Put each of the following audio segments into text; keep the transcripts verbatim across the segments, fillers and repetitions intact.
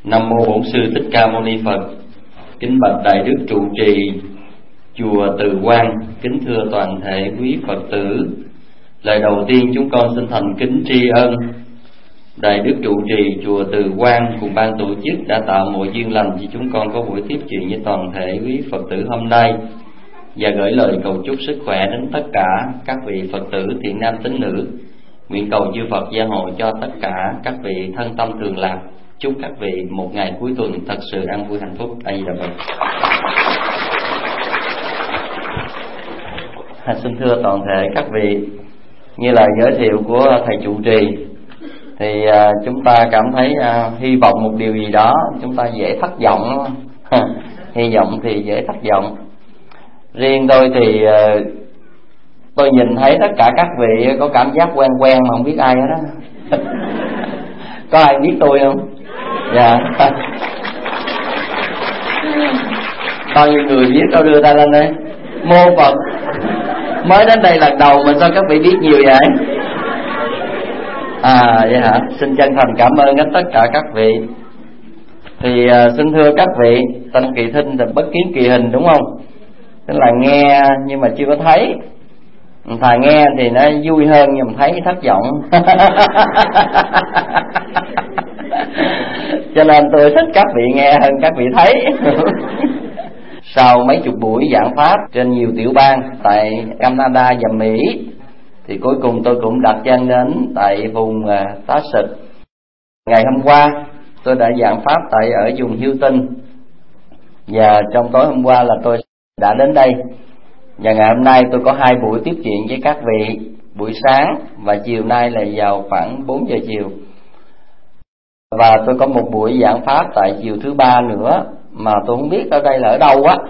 Nam mô Bổn Sư Thích Ca Mâu Ni Phật. Kính bạch đại đức trụ trì chùa Từ Quan, kính thưa toàn thể quý Phật tử. Lời đầu tiên chúng con xin thành kính tri ân đại đức trụ trì chùa Từ Quan cùng ban tổ chức đã tạo mọi duyên lành cho chúng con có buổi tiếp chuyện với toàn thể quý Phật tử hôm nay, và gửi lời cầu chúc sức khỏe đến tất cả các vị Phật tử thiện nam tín nữ. Nguyện cầu chư Phật gia hộ cho tất cả các vị thân tâm thường lạc. Chúc các vị một ngày cuối tuần thật sự an vui hạnh phúc. A Di Đà Phật. Xin thưa toàn thể các vị, như lời giới thiệu của thầy trụ trì thì uh, chúng ta cảm thấy uh, hy vọng một điều gì đó, chúng ta dễ thất vọng. Hy vọng thì dễ thất vọng. Riêng tôi thì uh, tôi nhìn thấy tất cả các vị có cảm giác quen quen mà không biết ai hết đó. Có ai biết tôi không? Dạ. Bao nhiêu người biết đâu, đưa tay lên đây. Mô Phật. Mới đến đây lần đầu mà sao các vị biết nhiều vậy? À vậy hả? Xin chân thành cảm ơn hết tất cả các vị. Thì uh, xin thưa các vị, Tăng Kỳ Thinh là bất kiến kỳ hình đúng không? Tức là nghe nhưng mà chưa có thấy. Thà nghe thì nó vui hơn, nhưng mà thấy thất vọng. Cho nên tôi thích các vị nghe hơn các vị thấy. Sau mấy chục buổi giảng pháp trên nhiều tiểu bang tại Canada và Mỹ, thì cuối cùng tôi cũng đặt chân đến tại vùng uh, Texas. Ngày hôm qua tôi đã giảng pháp tại ở vùng Houston, và trong tối hôm qua là tôi đã đến đây. Và ngày hôm nay tôi có hai buổi tiếp chuyện với các vị, buổi sáng và chiều nay là vào khoảng bốn giờ chiều. Và tôi có một buổi giảng pháp tại chiều thứ ba nữa, mà tôi không biết ở đây là ở đâu á.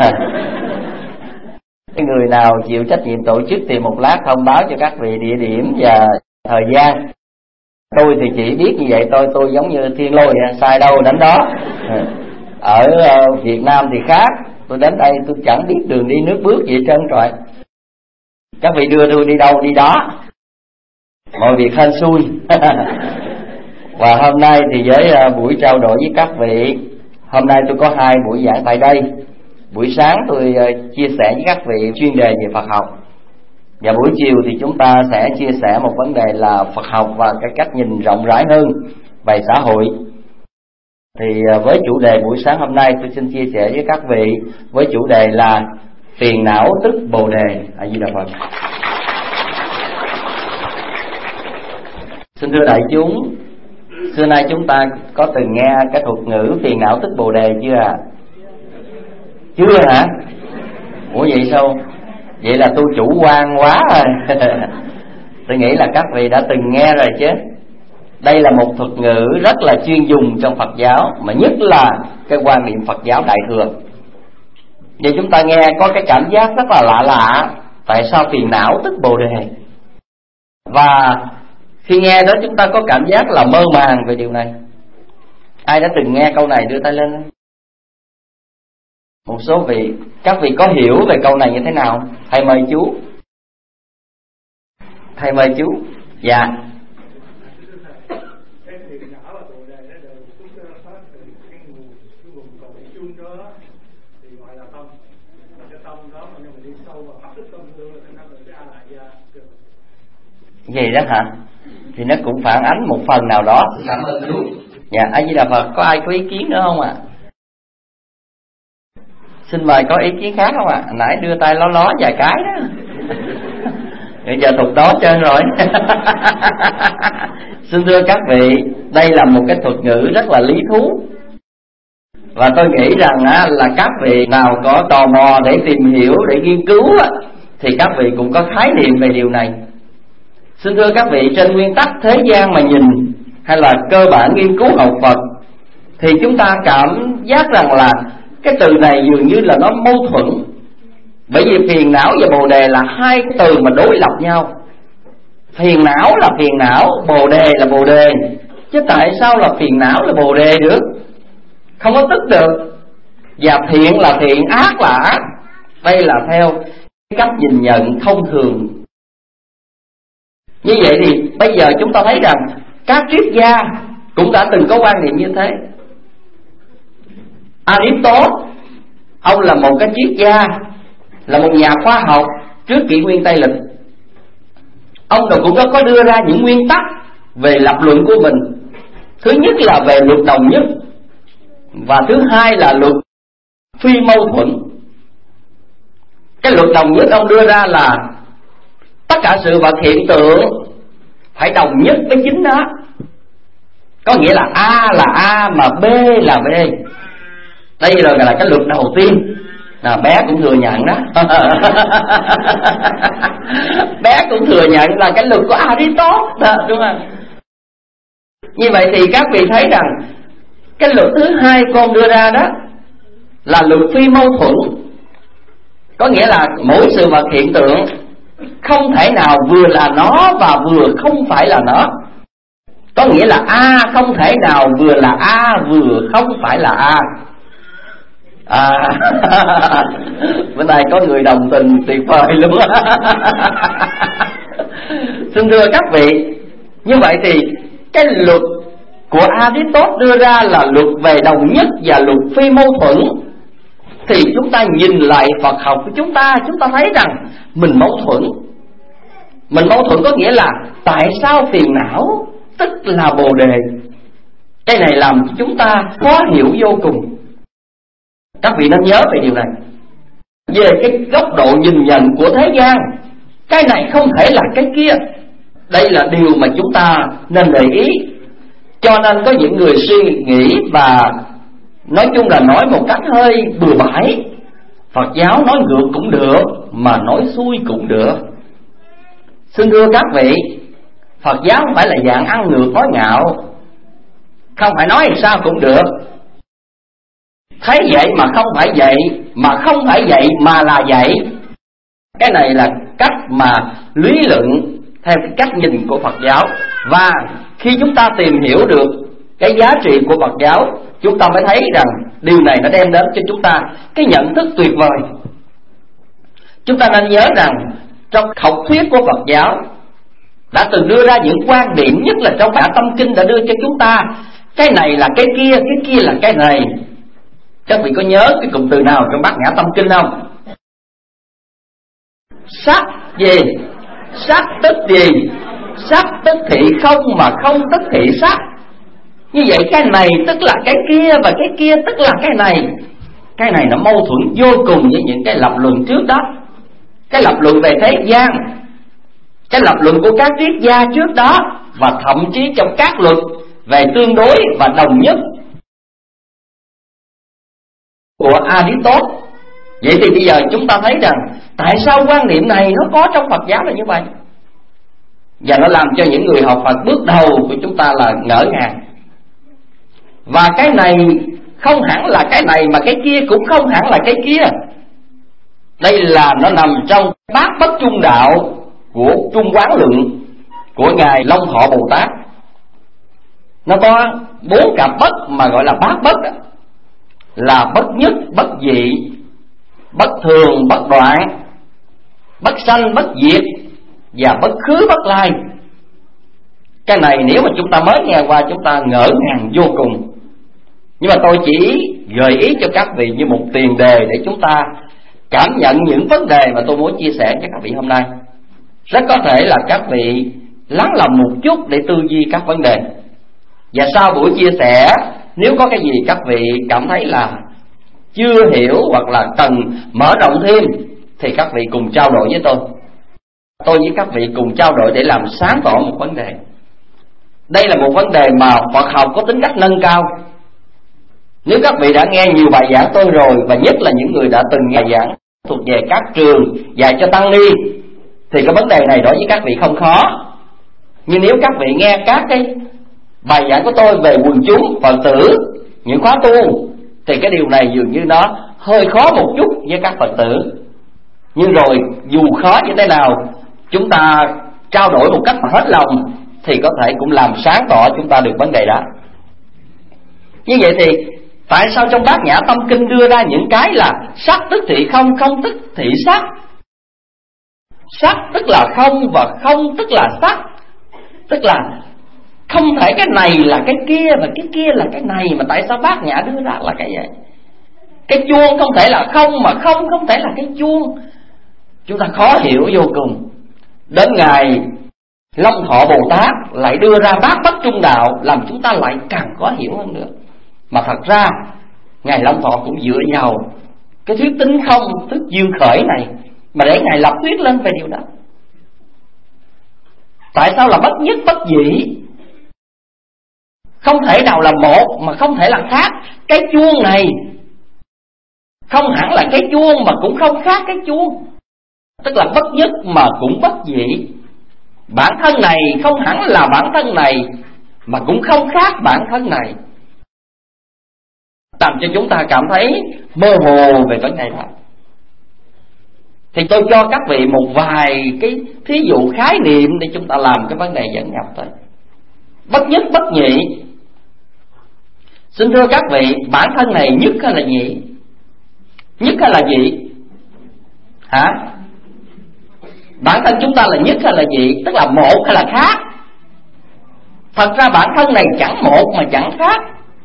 Cái người nào chịu trách nhiệm tổ chức thì một lát thông báo cho các vị địa điểm và thời gian. Tôi thì chỉ biết như vậy thôi, tôi giống như thiên lôi, sai đâu đánh đó. Ở Việt Nam thì khác, tôi đến đây tôi chẳng biết đường đi nước bước gì trơn trọi. Các vị đưa tôi đi đâu đi đó, mọi việc hên xui. Và hôm nay thì với buổi trao đổi với các vị, hôm nay tôi có hai buổi giảng tại đây. Buổi sáng tôi chia sẻ với các vị chuyên đề về Phật học, và buổi chiều thì chúng ta sẽ chia sẻ một vấn đề là Phật học và cái cách nhìn rộng rãi hơn về xã hội. Thì với chủ đề buổi sáng hôm nay, tôi xin chia sẻ với các vị với chủ đề là phiền não tức Bồ đề. A Di Đà Phật. Xin thưa đại chúng, xưa nay chúng ta có từng nghe cái thuật ngữ phiền não tức Bồ đề chưa ạ? À? Chưa hả? Ủa vậy sao? Vậy là tôi chủ quan quá rồi. Tôi nghĩ là các vị đã từng nghe rồi chứ. Đây là một thuật ngữ rất là chuyên dùng trong Phật giáo, mà nhất là cái quan niệm Phật giáo Đại thừa. Vậy chúng ta nghe có cái cảm giác rất là lạ lạ. Tại sao phiền não tức Bồ đề? Và khi nghe đó chúng ta có cảm giác là mơ màng về điều này. Ai đã từng nghe câu này đưa tay lên? Một số vị, các vị có hiểu về câu này như thế nào? Thầy mời chú. Thầy mời chú. Dạ. Vậy đó hả? Thì nó cũng phản ánh một phần nào đó. Cảm ơn chú. Dạ, A Di Đà Phật. Có ai có ý kiến nữa không ạ? À? Xin mời, có ý kiến khác không ạ? À? Nãy đưa tay ló ló vài cái đó. Bây giờ thuật đó trơn rồi. Xin thưa các vị, đây là một cái thuật ngữ rất là lý thú. Và tôi nghĩ rằng á, là các vị nào có tò mò để tìm hiểu, để nghiên cứu á, thì các vị cũng có khái niệm về điều này. Xin thưa các vị, trên nguyên tắc thế gian mà nhìn, hay là cơ bản nghiên cứu học Phật, thì chúng ta cảm giác rằng là cái từ này dường như là nó mâu thuẫn. Bởi vì phiền não và Bồ đề là hai từ mà đối lập nhau. Phiền não là phiền não, Bồ đề là Bồ đề. Chứ tại sao là phiền não là Bồ đề được? Không có tức được. Và thiện là thiện, ác là ác. Đây là theo cách nhìn nhận thông thường. Như vậy thì bây giờ chúng ta thấy rằng các triết gia cũng đã từng có quan niệm như thế. Aristotle, ông là một cái triết gia, là một nhà khoa học trước kỷ nguyên Tây lịch. Ông cũng có đưa ra những nguyên tắc về lập luận của mình. Thứ nhất là về luật đồng nhất, và thứ hai là luật phi mâu thuẫn. Cái luật đồng nhất ông đưa ra là tất cả sự vật hiện tượng phải đồng nhất với chính nó. Có nghĩa là A là A mà B là B. Đây là, là cái luật đầu tiên. À, bé cũng thừa nhận đó. Bé cũng thừa nhận là cái luật của Aristotle đó, đúng không? Như vậy thì các vị thấy rằng cái luật thứ hai con đưa ra đó là luật phi mâu thuẫn. Có nghĩa là mỗi sự vật hiện tượng không thể nào vừa là nó và vừa không phải là nó. Có nghĩa là A không thể nào vừa là A vừa không phải là A. À, bữa nay có người đồng tình tuyệt vời luôn. Xin thưa các vị, như vậy thì cái luật của Aristotle đưa ra là luật về đồng nhất và luật phi mâu thuẫn. Thì chúng ta nhìn lại Phật học của chúng ta, chúng ta thấy rằng mình mâu thuẫn. Mình mâu thuẫn có nghĩa là tại sao phiền não tức là bồ đề. Cái này làm cho chúng ta khó hiểu vô cùng. Các vị nên nhớ về điều này. Về cái góc độ nhìn nhận của thế gian, cái này không thể là cái kia. Đây là điều mà chúng ta nên để ý. Cho nên có những người suy nghĩ và nói chung là nói một cách hơi bừa bãi. Phật giáo nói ngược cũng được, mà nói xuôi cũng được. Xin thưa các vị, Phật giáo không phải là dạng ăn ngược nói ngạo. Không phải nói sao cũng được. Thấy vậy mà không phải vậy, mà không phải vậy mà là vậy. Cái này là cách mà lý luận theo cái cách nhìn của Phật giáo. Và khi chúng ta tìm hiểu được cái giá trị của Phật giáo, chúng ta mới thấy rằng điều này nó đem đến cho chúng ta cái nhận thức tuyệt vời. Chúng ta nên nhớ rằng trong học thuyết của Phật giáo đã từng đưa ra những quan điểm, nhất là trong Bát Tâm Kinh đã đưa cho chúng ta cái này là cái kia, cái kia là cái này. Các vị có nhớ cái cụm từ nào trong Bát Nhã Tâm Kinh không? Sắc gì? Sắc tức gì? Sắc tức thị không, mà không tức thị sắc. Như vậy cái này tức là cái kia, và cái kia tức là cái này. Cái này nó mâu thuẫn vô cùng với những cái lập luận trước đó. Cái lập luận về thế gian, cái lập luận của các triết gia trước đó, và thậm chí trong các luật về tương đối và đồng nhất của Aristotle. Vậy thì bây giờ chúng ta thấy rằng tại sao quan niệm này nó có trong Phật giáo là như vậy, và nó làm cho những người học Phật bước đầu của chúng ta là ngỡ ngàng. Và cái này không hẳn là cái này, mà cái kia cũng không hẳn là cái kia. Đây là nó nằm trong bát bất trung đạo của Trung Quán Luận của Ngài Long Thọ Bồ Tát. Nó có bốn cặp bất mà gọi là bát bất, là bất nhất, bất dị, bất thường, bất đoạn, bất sanh, bất diệt, và bất khứ, bất lai. Cái này nếu mà chúng ta mới nghe qua, chúng ta ngỡ ngàng vô cùng. Nhưng mà tôi chỉ gợi ý cho các vị như một tiền đề để chúng ta cảm nhận những vấn đề mà tôi muốn chia sẻ cho các vị hôm nay. Rất có thể là các vị lắng lòng một chút để tư duy các vấn đề. Và sau buổi chia sẻ, nếu có cái gì các vị cảm thấy là chưa hiểu hoặc là cần mở rộng thêm, thì các vị cùng trao đổi với tôi. Tôi với các vị cùng trao đổi để làm sáng tỏ một vấn đề. Đây là một vấn đề mà Phật học có tính cách nâng cao. Nếu các vị đã nghe nhiều bài giảng tôi rồi, và nhất là những người đã từng nghe giảng thuộc về các trường dạy cho tăng ni, thì cái vấn đề này đối với các vị không khó. Nhưng nếu các vị nghe các cái bài giảng của tôi về quần chúng, Phật tử, những khóa tu, thì cái điều này dường như nó hơi khó một chút với các Phật tử. Nhưng rồi dù khó như thế nào, chúng ta trao đổi một cách mà hết lòng, thì có thể cũng làm sáng tỏ chúng ta được vấn đề đó. Như vậy thì tại sao trong Bát Nhã Tâm Kinh đưa ra những cái là sắc tức thị không, không tức thị sắc? Sắc tức là không và không tức là sắc. Tức là không thể cái này là cái kia và cái kia là cái này, mà tại sao Bát Nhã đưa ra là cái vậy? Cái chuông không thể là không, mà không không thể là cái chuông. Chúng ta khó hiểu vô cùng. Đến ngày Long Thọ Bồ Tát lại đưa ra bát bất trung đạo, làm chúng ta lại càng khó hiểu hơn nữa. Mà thật ra Ngài Long Thọ cũng dựa vào cái thuyết tính không, thuyết duyên khởi này mà để Ngài lập thuyết lên về điều đó. Tại sao là bất nhất bất nhị? Không thể nào là một mà không thể là khác. Cái chuông này không hẳn là cái chuông mà cũng không khác cái chuông, tức là bất nhất mà cũng bất nhị. Bản thân này không hẳn là bản thân này mà cũng không khác bản thân này, làm cho chúng ta cảm thấy mơ hồ về vấn đề đó. Thì tôi cho các vị một vài cái thí dụ khái niệm để chúng ta làm cái vấn đề dẫn nhập thôi. Bất nhất bất nhị, xin thưa các vị, bản thân này nhất hay là nhị? Nhất hay là nhị? Hả? Bản thân chúng ta là nhất hay là nhị? Tức là một hay là khác? Thật ra bản thân này chẳng một mà chẳng khác.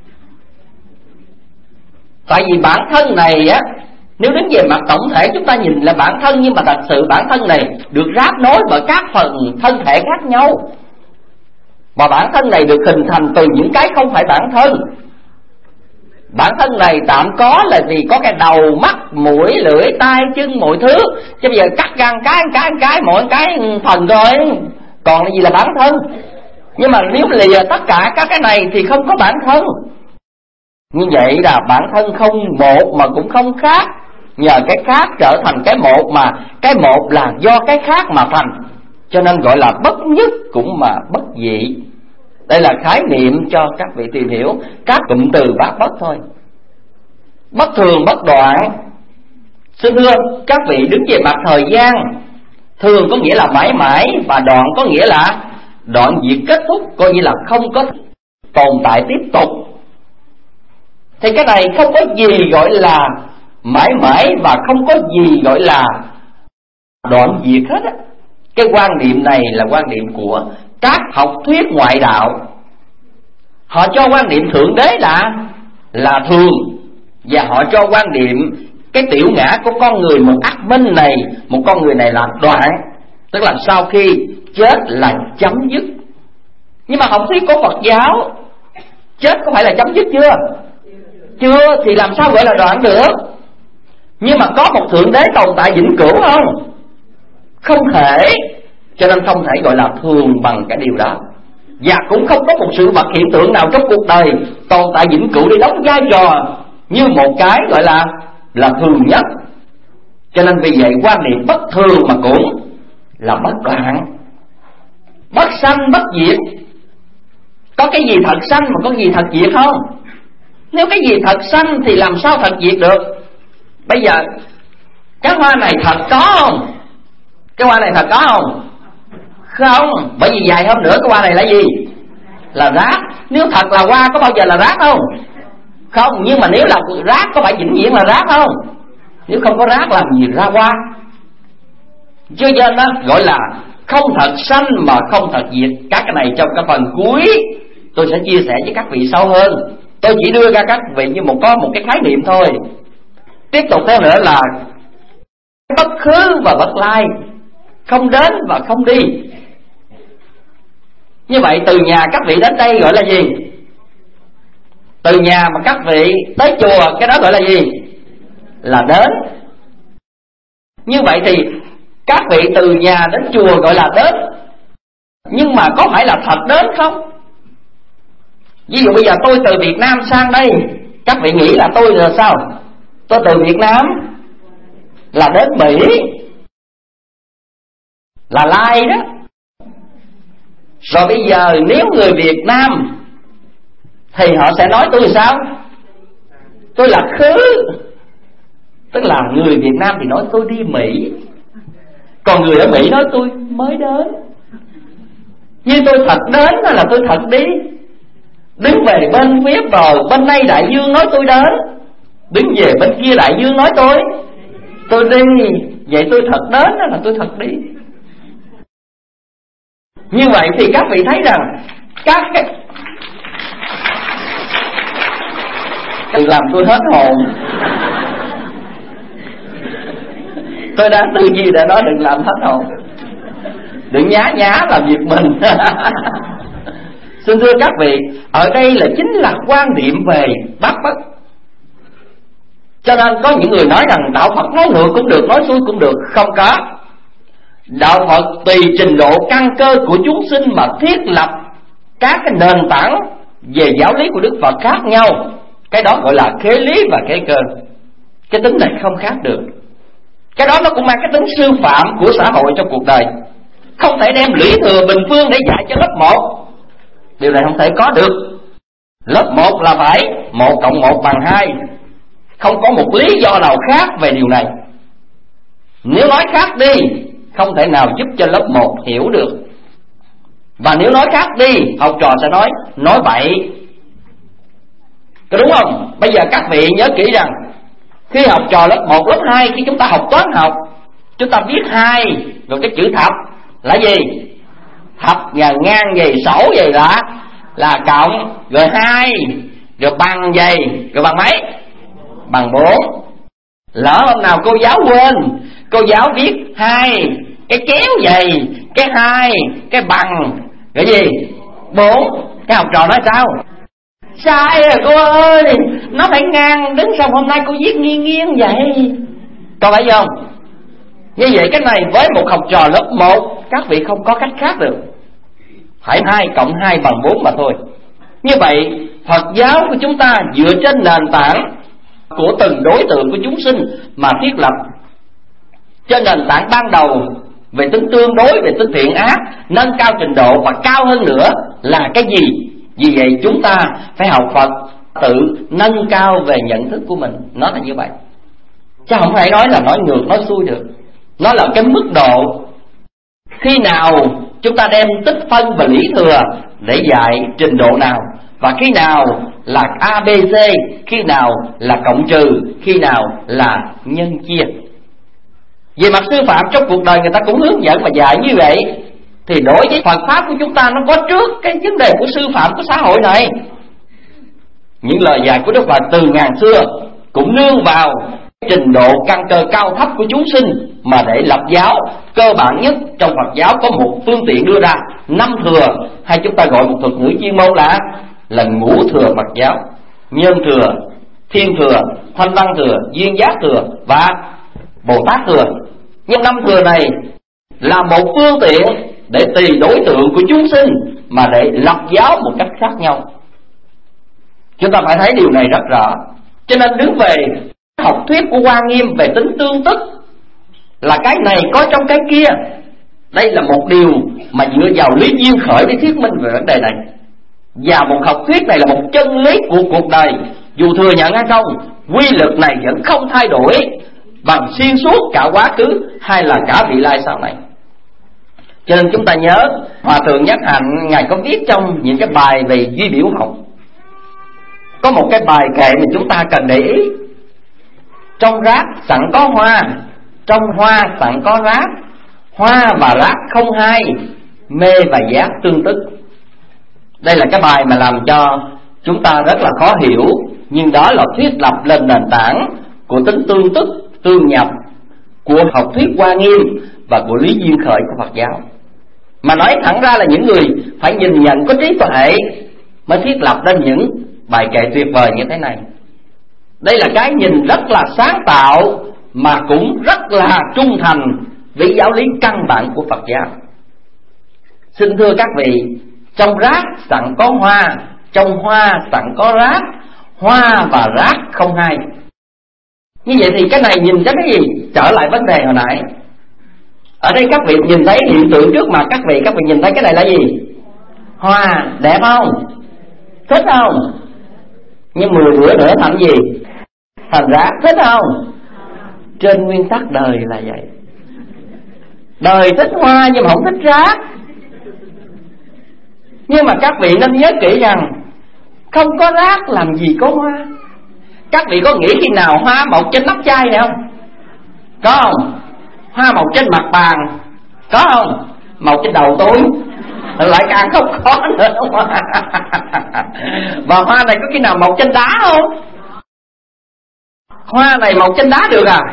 Tại vì bản thân này á, nếu đứng về mặt tổng thể chúng ta nhìn là bản thân, nhưng mà thật sự bản thân này được ráp nối bởi các phần thân thể khác nhau. Và bản thân này được hình thành từ những cái không phải bản thân. Bản thân này tạm có là vì có cái đầu, mắt, mũi, lưỡi, tai, chân, mọi thứ. Chứ bây giờ cắt ra cái, cái, cái, mỗi cái phần rồi, còn là gì là bản thân. Nhưng mà nếu lìa tất cả các cái này thì không có bản thân. Như vậy là bản thân không một mà cũng không khác. Nhờ cái khác trở thành cái một, mà cái một là do cái khác mà thành, cho nên gọi là bất nhất cũng mà bất dị. Đây là khái niệm cho các vị tìm hiểu các cụm từ bát bất thôi. Bất thường bất đoạn, xin thưa các vị, đứng về mặt thời gian, thường có nghĩa là mãi mãi, và đoạn có nghĩa là đoạn diệt kết thúc, coi như là không có tồn tại tiếp tục. Thì cái này không có gì gọi là mãi mãi và không có gì gọi là đoạn diệt hết á. Cái quan niệm này là quan niệm của các học thuyết ngoại đạo. Họ cho quan niệm thượng đế là là thường, và họ cho quan niệm cái tiểu ngã của con người một ác minh này, một con người này là đoạn, tức là sau khi chết là chấm dứt. Nhưng mà học thuyết của Phật giáo, chết có phải là chấm dứt chưa? Chưa, thì làm sao gọi là đoạn được? Nhưng mà có một thượng đế tồn tại vĩnh cửu không? Không thể. Cho nên không thể gọi là thường bằng cái điều đó. Và cũng không có một sự vật hiện tượng nào trong cuộc đời tồn tại vĩnh cửu để đóng vai trò như một cái gọi là là thường nhất. Cho nên vì vậy quan niệm bất thường mà cũng là bất đoạn. Bất sanh bất diệt. Có cái gì thật sanh mà có gì thật diệt không? Nếu cái gì thật sanh thì làm sao thật diệt được? Bây giờ cái hoa này thật có không? Cái hoa này thật có không? Không, bởi vì vài hôm nữa cái hoa này là gì? Là rác. Nếu thật là hoa có bao giờ là rác không? Không, nhưng mà nếu là rác có phải vĩnh viễn là rác không? Nếu không có rác làm gì ra hoa? Cho nên đó gọi là không thật sanh mà không thật diệt. Các cái này trong cái phần cuối tôi sẽ chia sẻ với các vị sâu hơn. Tôi chỉ đưa ra các vị như một có một cái khái niệm thôi. Tiếp tục theo nữa là bất khứ và bất lai, không đến và không đi. Như vậy từ nhà các vị đến đây gọi là gì? Từ nhà mà các vị tới chùa, cái đó gọi là gì? Là đến. Như vậy thì các vị từ nhà đến chùa gọi là đến. Nhưng mà có phải là thật đến không? Ví dụ bây giờ tôi từ Việt Nam sang đây, các vị nghĩ là tôi là sao? Tôi từ Việt Nam là đến Mỹ, là lai đó. Rồi bây giờ nếu người Việt Nam thì họ sẽ nói tôi sao? Tôi là khứ. Tức là người Việt Nam thì nói tôi đi Mỹ, còn người ở Mỹ nói tôi mới đến. Như tôi thật đến hay là tôi thật đi? Đứng về bên phía bờ bên đây đại dương nói tôi đến, đứng về bên kia đại dương nói tôi tôi đi. Vậy tôi thật đến hay là tôi thật đi? Như vậy thì các vị thấy rằng các cái làm tôi hết hồn. Tôi đang tư duy để nói đừng làm hết hồn, đừng nhá nhá làm việc mình. Xin thưa các vị, ở đây là chính là quan điểm về bát bất. Cho nên có những người nói rằng đạo Phật nói ngược cũng được, nói xuôi cũng được. Không có. Đạo Phật tùy trình độ căn cơ của chúng sinh mà thiết lập các cái nền tảng về giáo lý của Đức Phật khác nhau. Cái đó gọi là khế lý và khế cơ. Cái tính này không khác được. Cái đó nó cũng mang cái tính sư phạm của xã hội trong cuộc đời. Không thể đem lũy thừa bình phương để dạy cho lớp một. Điều này không thể có được. Lớp một là phải một cộng một bằng hai. Không có một lý do nào khác về điều này. Nếu nói khác đi, không thể nào giúp cho lớp một hiểu được. Và nếu nói khác đi, học trò sẽ nói nói bậy. Có đúng không? Bây giờ các vị nhớ kỹ rằng khi học trò lớp một, lớp hai, khi chúng ta học toán học, chúng ta biết hai rồi cái chữ thập là gì? Thập và ngang gì, sổ gì là là cộng, rồi hai, rồi bằng gì, rồi bằng mấy? Bằng bốn. Lỡ hôm nào cô giáo quên, cô giáo viết hai cái kéo gì, cái hai cái bằng cái gì bốn, cái học trò nói sao? Sai rồi cô ơi, nó phải ngang, đứng xong hôm nay cô viết nghiêng nghiêng vậy. Có phải không? Như vậy cái này với một học trò lớp một, các vị không có cách khác được, phải hai cộng hai bằng bốn mà thôi. Như vậy Phật giáo của chúng ta dựa trên nền tảng của từng đối tượng của chúng sinh mà thiết lập. Trên nền tảng ban đầu về tính tương đối, về tính thiện ác, nâng cao trình độ và cao hơn nữa là cái gì? Vì vậy chúng ta phải học Phật tự nâng cao về nhận thức của mình. Nó là như vậy, chứ không phải nói là nói ngược, nói xuôi được. Nó là cái mức độ. Khi nào chúng ta đem tích phân và lý thừa để dạy trình độ nào, và khi nào là a bê xê, khi nào là cộng trừ, khi nào là nhân chia. Về mặt sư phạm trong cuộc đời người ta cũng hướng dẫn và dạy như vậy. Thì đối với Phật Pháp của chúng ta nó có trước cái vấn đề của sư phạm của xã hội này. Những lời dạy của Đức Phật từ ngàn xưa cũng nương vào trình độ căn cơ cao thấp của chúng sinh mà để lập giáo. Cơ bản nhất trong Phật giáo có một phương tiện đưa ra, năm thừa, hay chúng ta gọi một thuật ngữ chuyên môn là là ngũ thừa Phật giáo: Nhân thừa, Thiên thừa, Thanh Văn thừa, Duyên Giác thừa và Bồ Tát thừa. Nhưng năm thừa này là một phương tiện để tùy đối tượng của chúng sinh mà để lập giáo một cách khác nhau. Chúng ta phải thấy điều này rất rõ. Cho nên đứng về học thuyết của Hoa Nghiêm về tính tương tức là cái này có trong cái kia. Đây là một điều mà dựa vào lý duyên khởi để thuyết minh về vấn đề này. Và một học thuyết này là một chân lý của cuộc đời. Dù thừa nhận hay không, quy luật này vẫn không thay đổi bằng xuyên suốt cả quá khứ hay là cả vị lai sau này. Cho nên chúng ta nhớ Hòa Thượng Nhất Hạnh Ngài có viết trong những cái bài về duy biểu học, có một cái bài kệ mà chúng ta cần để ý: trong rác sẵn có hoa, trong hoa sẵn có rác, hoa và rác không hai, mê và giác tương tức. Đây là cái bài mà làm cho chúng ta rất là khó hiểu, nhưng đó là thiết lập lên nền tảng của tính tương tức, tương nhập của học thuyết Hoa Nghiêm và của lý duyên khởi của Phật giáo. Mà nói thẳng ra là những người phải nhìn nhận có trí tuệ mới thiết lập lên những bài kệ tuyệt vời như thế này. Đây là cái nhìn rất là sáng tạo mà cũng rất là trung thành với giáo lý căn bản của Phật giáo. Xin thưa các vị, trong rác sẵn có hoa, trong hoa sẵn có rác, hoa và rác không hai. Như vậy thì cái này nhìn cho cái gì? Trở lại vấn đề hồi nãy. Ở đây các vị nhìn thấy hiện tượng trước mặt các vị, các vị nhìn thấy cái này là gì? Hoa, đẹp không? Thích không? Nhưng mười bữa nữa thành gì? Thành rác, thích không? Trên nguyên tắc đời là vậy. Đời thích hoa nhưng mà không thích rác. Nhưng mà các vị nên nhớ kỹ rằng không có rác làm gì có hoa. Các vị có nghĩ khi nào hoa mọc trên nắp chai này không? Có không? Hoa mọc trên mặt bàn có không? Mọc trên đầu tôi lại càng không có nữa. Và hoa này có khi nào mọc trên đá không? hoa này mọc trên đá được à?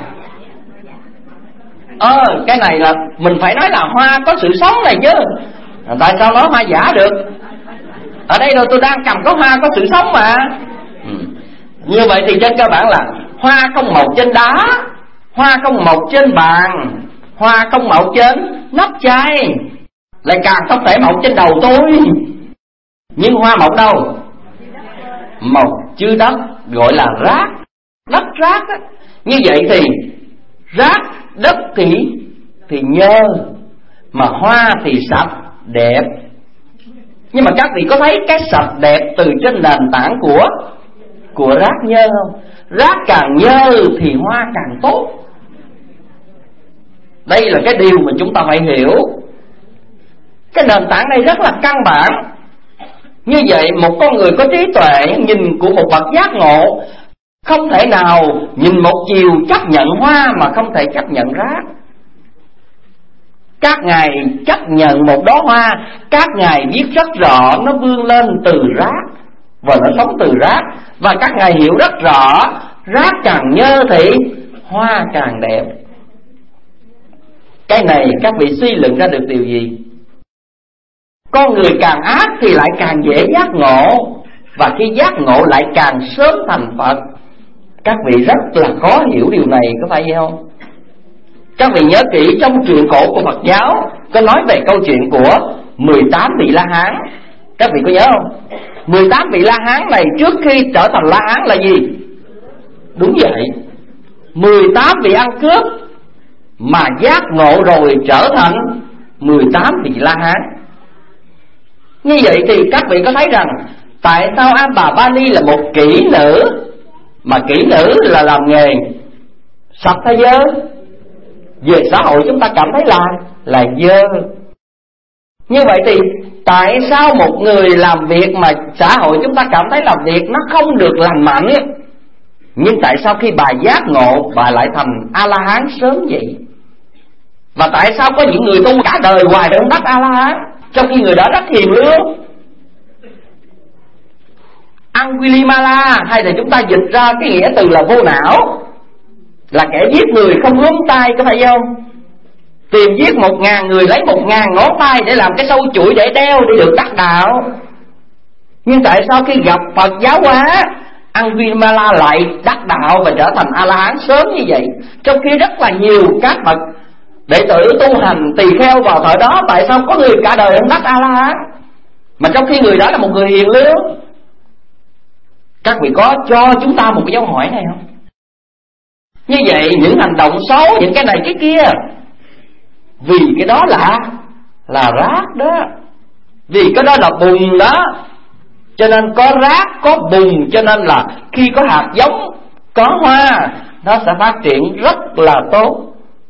Ờ cái này là mình phải nói là hoa có sự sống này chứ. Tại sao nói hoa giả được? Ở đây rồi tôi đang cầm có hoa có sự sống mà. ừ. Như vậy thì trên cơ bản là hoa không mọc trên đá, hoa không mọc trên bàn, hoa không mọc trên nắp chai, lại càng không thể mọc trên đầu tôi. Nhưng hoa mọc đâu? Mọc dưới đất, gọi là rác. Đất rác á. Như vậy thì rác đất thì thì nhơ, mà hoa thì sạch đẹp. Nhưng mà các vị có thấy cái sạch đẹp từ trên nền tảng của của rác nhơ không? Rác càng nhơ thì hoa càng tốt. Đây là cái điều mà chúng ta phải hiểu. Cái nền tảng này rất là căn bản. Như vậy một con người có trí tuệ, nhìn của một bậc giác ngộ, không thể nào nhìn một chiều chấp nhận hoa mà không thể chấp nhận rác. Các ngài chấp nhận một đóa hoa, các ngài biết rất rõ nó vươn lên từ rác và nó sống từ rác. Và các ngài hiểu rất rõ rác càng nhơ thì hoa càng đẹp. Cái này các vị suy luận ra được điều gì? Con người càng ác thì lại càng dễ giác ngộ, và khi giác ngộ lại càng sớm thành Phật. Các vị rất là khó hiểu điều này, có phải vậy không? Các vị nhớ kỹ trong truyện cổ của Phật giáo có nói về câu chuyện của mười tám vị La Hán. Các vị có nhớ không? mười tám vị La Hán này trước khi trở thành La Hán là gì? Đúng vậy, mười tám vị ăn cướp mà giác ngộ rồi trở thành mười tám vị La Hán. Như vậy thì các vị có thấy rằng tại sao Ambabali là một kỹ nữ, mà kỹ nữ là làm nghề sạch hay dơ? Về xã hội chúng ta cảm thấy là là dơ. Như vậy thì tại sao một người làm việc mà xã hội chúng ta cảm thấy làm việc nó không được lành mạnh, nhưng tại sao khi bà giác ngộ bà lại thành A-la-hán sớm vậy? Và tại sao có những người tu cả đời hoài không đắc A-la-hán, trong khi người đó rất hiền lương? Angulimala, hay là chúng ta dịch ra cái nghĩa từ là vô não, là kẻ giết người không hướng tay, có phải không? Tìm giết một ngàn người, lấy một ngàn ngón tay để làm cái sâu chuỗi để đeo để được đắc đạo. Nhưng tại sao khi gặp Phật giáo hóa, Angulimala lại đắc đạo và trở thành A-la-hán sớm như vậy, trong khi rất là nhiều các bậc đệ tử tu hành tỳ kheo vào thời đó, tại sao có người cả đời không đắc A-la-hán, mà trong khi người đó là một người hiền lương? Các vị có cho chúng ta một cái dấu hỏi này không? Như vậy những hành động xấu, những cái này cái kia, vì cái đó là là rác đó, vì cái đó là bùn đó, cho nên có rác có bùn, cho nên là khi có hạt giống, có hoa, nó sẽ phát triển rất là tốt.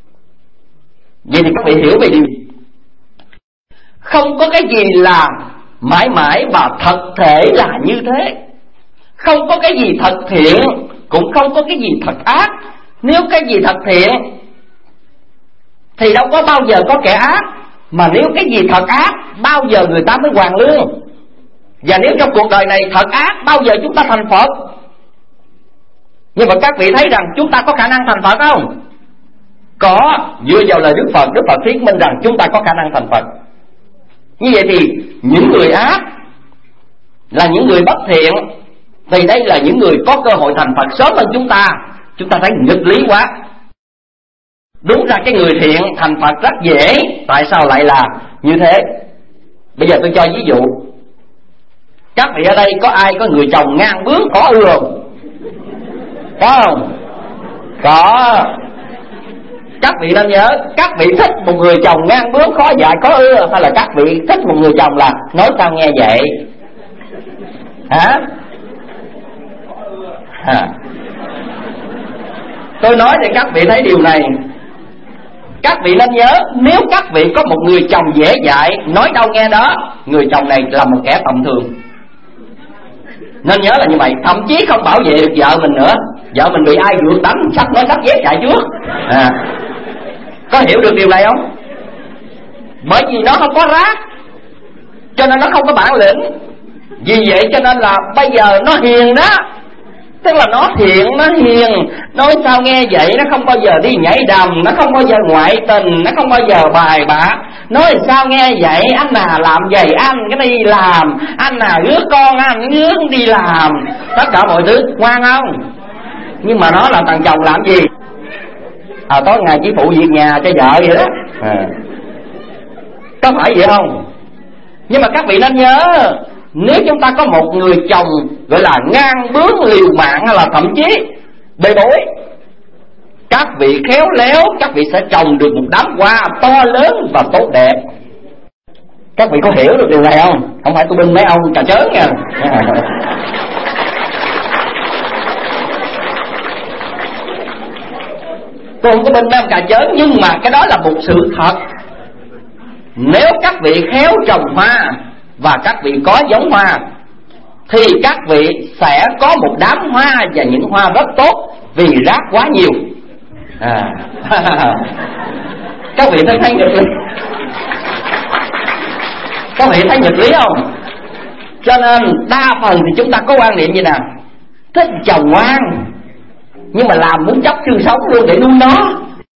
Vậy thì các vị hiểu về điều gì? Không có cái gì là mãi mãi và thật thể là như thế. Không có cái gì thật thiện, cũng không có cái gì thật ác. Nếu cái gì thật thiện thì đâu có bao giờ có kẻ ác, mà nếu cái gì thật ác bao giờ người ta mới hoàn lương. Và nếu trong cuộc đời này thật ác, bao giờ chúng ta thành Phật? Nhưng mà các vị thấy rằng chúng ta có khả năng thành Phật không? Có, dựa vào lời Đức Phật, Đức Phật thuyết minh rằng chúng ta có khả năng thành Phật. Như vậy thì những người ác là những người bất thiện, thì đây là những người có cơ hội thành Phật sớm hơn chúng ta. Chúng ta thấy nghịch lý quá. Đúng ra cái người thiện thành Phật rất dễ, tại sao lại là như thế? Bây giờ tôi cho ví dụ. Các vị ở đây có ai có người chồng ngang bướng có ưa không? Có không? Có. Các vị nên nhớ, các vị thích một người chồng ngang bướng khó dạy có ưa, hay là các vị thích một người chồng là nói sao nghe vậy? Hả? Hả? Tôi nói để các vị thấy điều này. Các vị nên nhớ, nếu các vị có một người chồng dễ dạy, nói đâu nghe đó, người chồng này là một kẻ tầm thường. Nên nhớ là như vậy. Thậm chí không bảo vệ được vợ mình nữa. Vợ mình bị ai rượt đánh, sắp nói sắp dép chạy trước à. Có hiểu được điều này không? Bởi vì nó không có rác, cho nên nó không có bản lĩnh. Vì vậy cho nên là bây giờ nó hiền đó, Tức là nó thiện, nó hiền. Nói sao nghe vậy, nó không bao giờ đi nhảy đầm, nó không bao giờ ngoại tình, nó không bao giờ bài bạ. Nói sao nghe vậy, anh à làm vậy anh cái đi làm, anh à rước con anh rước đi làm, tất cả mọi thứ ngoan không. Nhưng mà nó là thằng chồng làm gì? À tối ngày chỉ phụ việc nhà cho vợ vậy đó. À, có phải vậy không? Nhưng mà các vị nên nhớ, nếu chúng ta có một người chồng gọi là ngang bướng liều mạng hay là thậm chí bê bối, các vị khéo léo, các vị sẽ trồng được một đám hoa to lớn và tốt đẹp. Các vị có hiểu được điều này không? Không phải tôi binh mấy ông cà chớn nha. Tôi không có binh mấy ông cà chớn, nhưng mà cái đó là một sự thật. Nếu các vị khéo trồng hoa và các vị có giống hoa thì các vị sẽ có một đám hoa và những hoa rất tốt, vì rác quá nhiều. À. Các vị thấy thấy nghịch lý, các vị thấy nghịch lý không? Cho nên đa phần thì chúng ta có quan niệm như nào? Thích chồng ngoan, nhưng mà làm muốn chấp xương sống luôn để nuôi nó.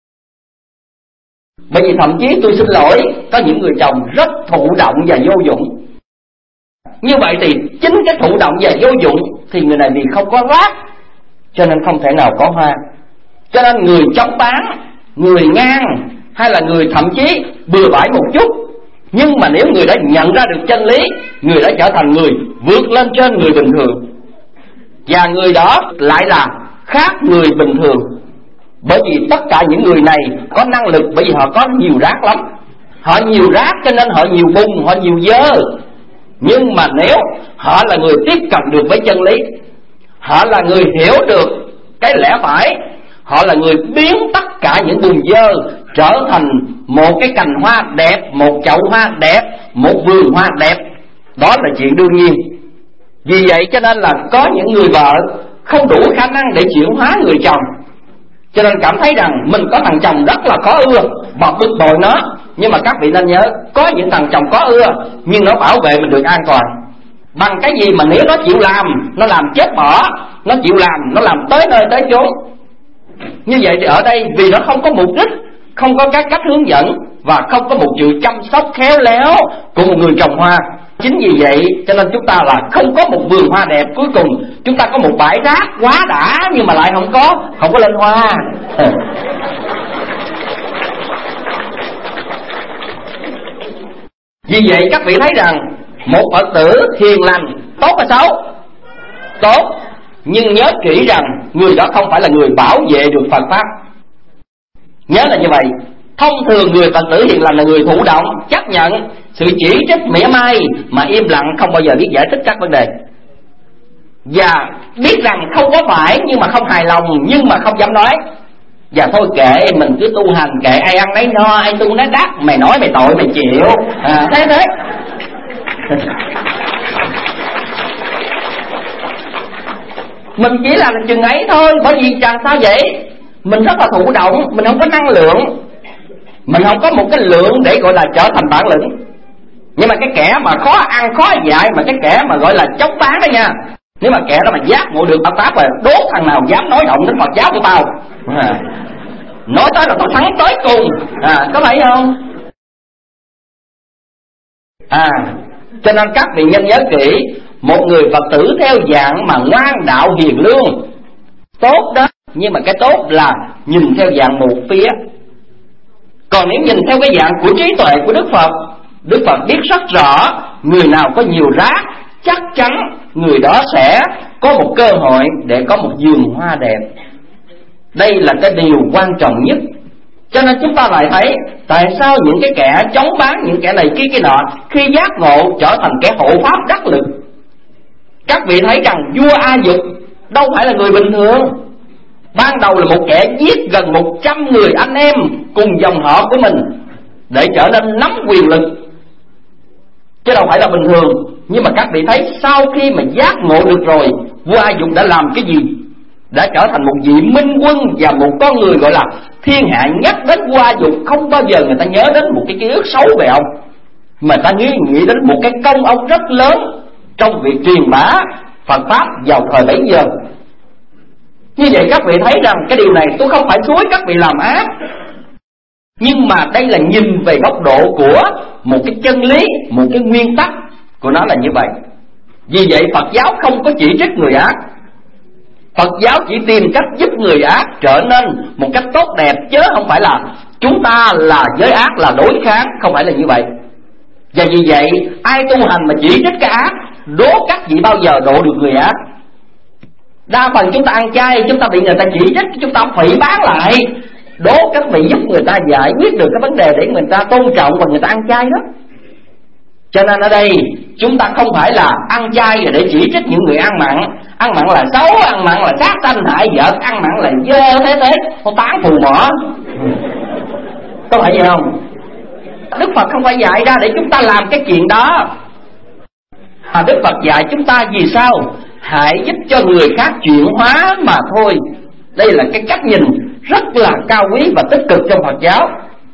Bởi vì thậm chí tôi xin lỗi, có những người chồng rất thụ động và vô dụng. Như vậy thì chính cái thụ động và vô dụng thì người này vì không có rác, cho nên không thể nào có hoa. Cho nên người chống bán, người ngang, hay là người thậm chí bừa bãi một chút, nhưng mà nếu người đã nhận ra được chân lý, người đã trở thành người vượt lên trên người bình thường. Và người đó lại là khác người bình thường. Bởi vì tất cả những người này có năng lực, bởi vì họ có nhiều rác lắm. Họ nhiều rác cho nên họ nhiều bùn, họ nhiều dơ. Nhưng mà nếu họ là người tiếp cận được với chân lý, họ là người hiểu được cái lẽ phải, họ là người biến tất cả những bùn dơ trở thành một cái cành hoa đẹp, một chậu hoa đẹp, một vườn hoa đẹp. Đó là chuyện đương nhiên. Vì vậy cho nên là có những người vợ không đủ khả năng để chuyển hóa người chồng, cho nên cảm thấy rằng mình có thằng chồng rất là khó ưa, bọc bức bội nó. Nhưng mà các vị nên nhớ, có những thằng chồng có ưa, nhưng nó bảo vệ mình được an toàn. Bằng cái gì mà nếu nó chịu làm, nó làm chết bỏ, nó chịu làm, nó làm tới nơi tới chốn. Như vậy thì ở đây vì nó không có mục đích, không có các cách hướng dẫn, và không có một sự chăm sóc khéo léo của một người trồng hoa. Chính vì vậy cho nên chúng ta là không có một vườn hoa đẹp, cuối cùng chúng ta có một bãi rác quá đã, nhưng mà lại không có không có lên hoa. Vì vậy các vị thấy rằng một Phật tử hiền lành tốt hay xấu? Tốt. Nhưng nhớ kỹ rằng người đó không phải là người bảo vệ được Phật Pháp. Nhớ là như vậy. Thông thường người Phật tử hiền lành là người thụ động, chấp nhận sự chỉ trích mỉa mai, mà im lặng không bao giờ biết giải thích các vấn đề. Và biết rằng không có phải, nhưng mà không hài lòng, nhưng mà không dám nói. Và thôi kệ, mình cứ tu hành, kệ ai ăn nấy no, ai tu nấy đắc, mày nói mày tội mày chịu. À, thế thế. Mình chỉ làm chừng ấy thôi. Bởi vì chẳng sao vậy, mình rất là thụ động, mình không có năng lượng, mình không có một cái lượng để gọi là trở thành bản lĩnh. Nhưng mà cái kẻ mà khó ăn khó dạy, mà cái kẻ mà gọi là chống bán đó nha, nếu mà kẻ đó mà giác ngộ được Phật Pháp rồi, đố thằng nào dám nói động đến Phật giáo của tao. À, nói tới là tao thắng tới cùng. À, có phải không? À, cho nên các vị nhân nhớ kỹ, một người Phật tử theo dạng mà ngoan đạo hiền lương tốt đó, nhưng mà cái tốt là nhìn theo dạng một phía. Còn nếu nhìn theo cái dạng của trí tuệ của Đức Phật, Đức Phật biết rất rõ người nào có nhiều rác, chắc chắn người đó sẽ có một cơ hội để có một vườn hoa đẹp. Đây là cái điều quan trọng nhất. Cho nên chúng ta lại thấy tại sao những cái kẻ chống bán, những kẻ này kia kia nọ, khi giác ngộ trở thành kẻ hộ pháp đắc lực. Các vị thấy rằng vua A Dục đâu phải là người bình thường. Ban đầu là một kẻ giết gần một trăm người anh em cùng dòng họ của mình để trở nên nắm quyền lực, chứ đâu phải là bình thường. Nhưng mà các vị thấy sau khi mà giác ngộ được rồi, vua A Dục đã làm cái gì? Đã trở thành một vị minh quân và một con người gọi là thiên hạ nhắc đến vua A Dục, không bao giờ người ta nhớ đến một cái ký ức xấu về ông, mà ta nghĩ, nghĩ đến một cái công ông rất lớn trong việc truyền bá Phật Pháp vào thời bấy giờ. vậy các vị thấy rằng cái điều này tôi không phải xúi các vị làm ác, nhưng mà đây là nhìn về góc độ của một cái chân lý, một cái nguyên tắc của nó là như vậy. Vì vậy Phật giáo không có chỉ trích người ác, Phật giáo chỉ tìm cách giúp người ác trở nên một cách tốt đẹp, chứ không phải là chúng ta là giới ác, là đối kháng, không phải là như vậy. Và vì vậy ai tu hành mà chỉ trích cái ác, đố các vị bao giờ độ được người ác. Đa phần chúng ta ăn chay, chúng ta bị người ta chỉ trích, chúng ta phỉ báng lại, đố các vị giúp người ta giải quyết được cái vấn đề để người ta tôn trọng và người ta ăn chay đó. Cho nên ở đây chúng ta không phải là ăn chay để chỉ trích những người ăn mặn. Ăn mặn là xấu, ăn mặn là sát sanh hại vợ, ăn mặn là dơ thế thế, nó tán phù mỏ. Có phải vậy không? Đức Phật không phải dạy ra để chúng ta làm cái chuyện đó, à, Đức Phật dạy chúng ta vì sao? Hãy giúp cho người khác chuyển hóa mà thôi. Đây là cái cách nhìn rất là cao quý và tích cực trong Phật giáo.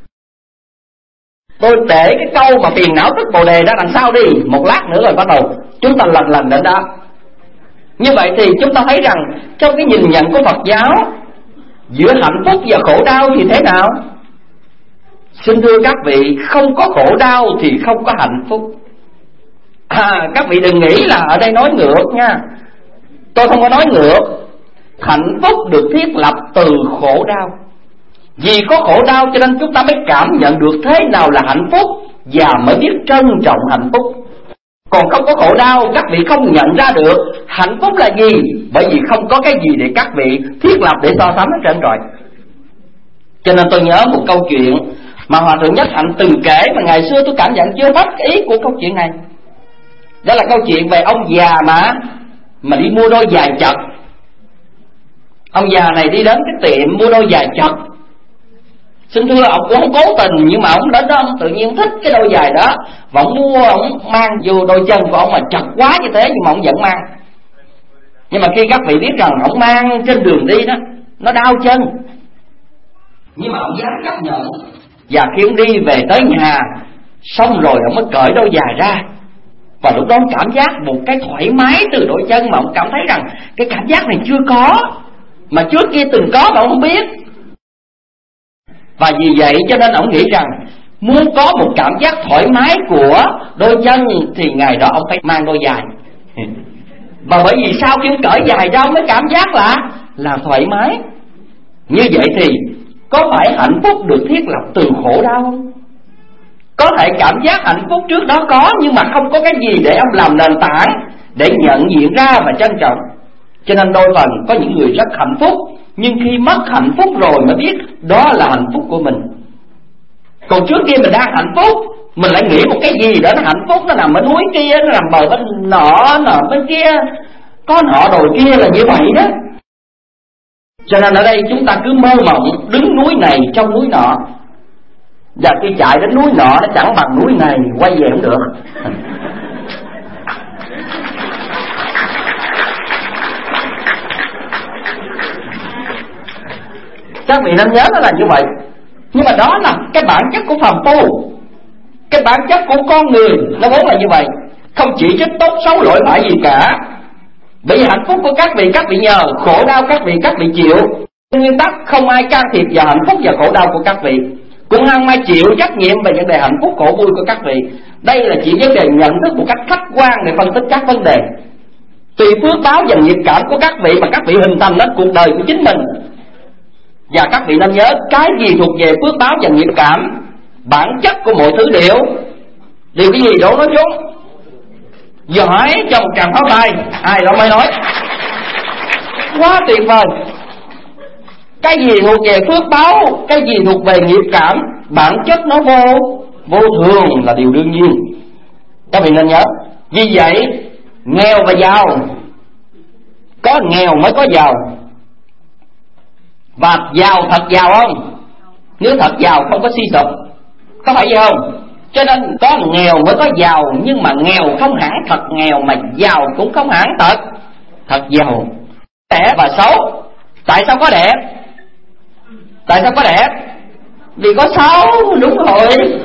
Tôi để cái câu mà phiền não tức bồ đề ra đằng sau đi, một lát nữa rồi bắt đầu chúng ta lần lần đến đó. Như vậy thì chúng ta thấy rằng trong cái nhìn nhận của Phật giáo, giữa hạnh phúc và khổ đau thì thế nào? Xin thưa các vị, không có khổ đau thì không có hạnh phúc. À, các vị đừng nghĩ là ở đây nói ngược nha. Tôi không có nói ngược. Hạnh phúc được thiết lập từ khổ đau. Vì có khổ đau cho nên chúng ta mới cảm nhận được thế nào là hạnh phúc, và mới biết trân trọng hạnh phúc. Còn không có khổ đau, các vị không nhận ra được hạnh phúc là gì, bởi vì không có cái gì để các vị thiết lập để so sánh hết trơn rồi. Cho nên tôi nhớ một câu chuyện mà Hòa Thượng Nhất Hạnh từng kể, mà ngày xưa tôi cảm nhận chưa hết ý của câu chuyện này. Đó là câu chuyện về ông già mà mà đi mua đôi giày chật. Ông già này đi đến cái tiệm mua đôi giày chật. Xin thưa, ông cũng không cố tình, nhưng mà ông đến đó ông tự nhiên thích cái đôi giày đó, và ông mua, ông mang vô đôi chân của ông mà chật quá như thế, nhưng mà ông vẫn mang. Nhưng mà khi các vị biết rằng ông mang trên đường đi đó, nó đau chân, nhưng mà ông dám chấp nhận. Và khi ông đi về tới nhà, xong rồi ông mới cởi đôi giày ra, và lúc đó ông cảm giác một cái thoải mái từ đôi chân mà ông cảm thấy rằng cái cảm giác này chưa có, mà trước kia từng có mà ông không biết. Và vì vậy cho nên ông nghĩ rằng muốn có một cảm giác thoải mái của đôi chân thì ngày đó ông phải mang đôi giày. Và bởi vì sau khi ông cởi giày ra ông mới cảm giác là là thoải mái. Như vậy thì có phải hạnh phúc được thiết lập từ khổ đau không? Có thể cảm giác hạnh phúc trước đó có, nhưng mà không có cái gì để ông làm nền tảng để nhận diện ra và trân trọng. Cho nên đôi phần có những người rất hạnh phúc, nhưng khi mất hạnh phúc rồi mới biết đó là hạnh phúc của mình. Còn trước kia mình đang hạnh phúc, mình lại nghĩ một cái gì đó nó hạnh phúc, nó nằm ở núi kia, nó nằm bờ bên nọ, nọ bên kia, có nọ đồi kia là như vậy đó. Cho nên ở đây chúng ta cứ mơ mộng đứng núi này trong núi nọ, và khi chạy đến núi nọ nó chẳng bằng núi này, quay về không được. Các vị nên nhớ nó là như vậy. Nhưng mà đó là cái bản chất của phàm phu, cái bản chất của con người nó vốn là như vậy, không chỉ trích tốt xấu lỗi bại gì cả. Bởi vì hạnh phúc của các vị các vị nhờ, khổ đau các vị các vị chịu. Nguyên tắc không ai can thiệp vào hạnh phúc và khổ đau của các vị, cũng không ai chịu trách nhiệm về vấn đề hạnh phúc khổ vui của các vị. Đây là chỉ vấn đề nhận thức một cách khách quan để phân tích các vấn đề. Tùy phước báo và nghiệp cảm của các vị mà các vị hình thành nên cuộc đời của chính mình. Và các vị nên nhớ, cái gì thuộc về phước báo và nghiệp cảm, bản chất của mọi thứ đều Điều cái gì đổ nói chúng. Giỏi cho một tràng pháo tay. Ai đó mới nói quá tuyệt vời. Cái gì thuộc về phước báo, cái gì thuộc về nghiệp cảm, bản chất nó vô vô thường là điều đương nhiên. Các vị nên nhớ. Vì vậy nghèo và giàu, có nghèo mới có giàu. Và giàu thật giàu không? Nếu thật giàu không có suy sụp, có phải vậy không? Cho nên có nghèo mới có giàu, nhưng mà nghèo không hẳn thật nghèo, mà giàu cũng không hẳn thật thật giàu. Đẹp và xấu. Tại sao có đẹp? Tại sao có đẹp? Vì có xấu. Đúng rồi.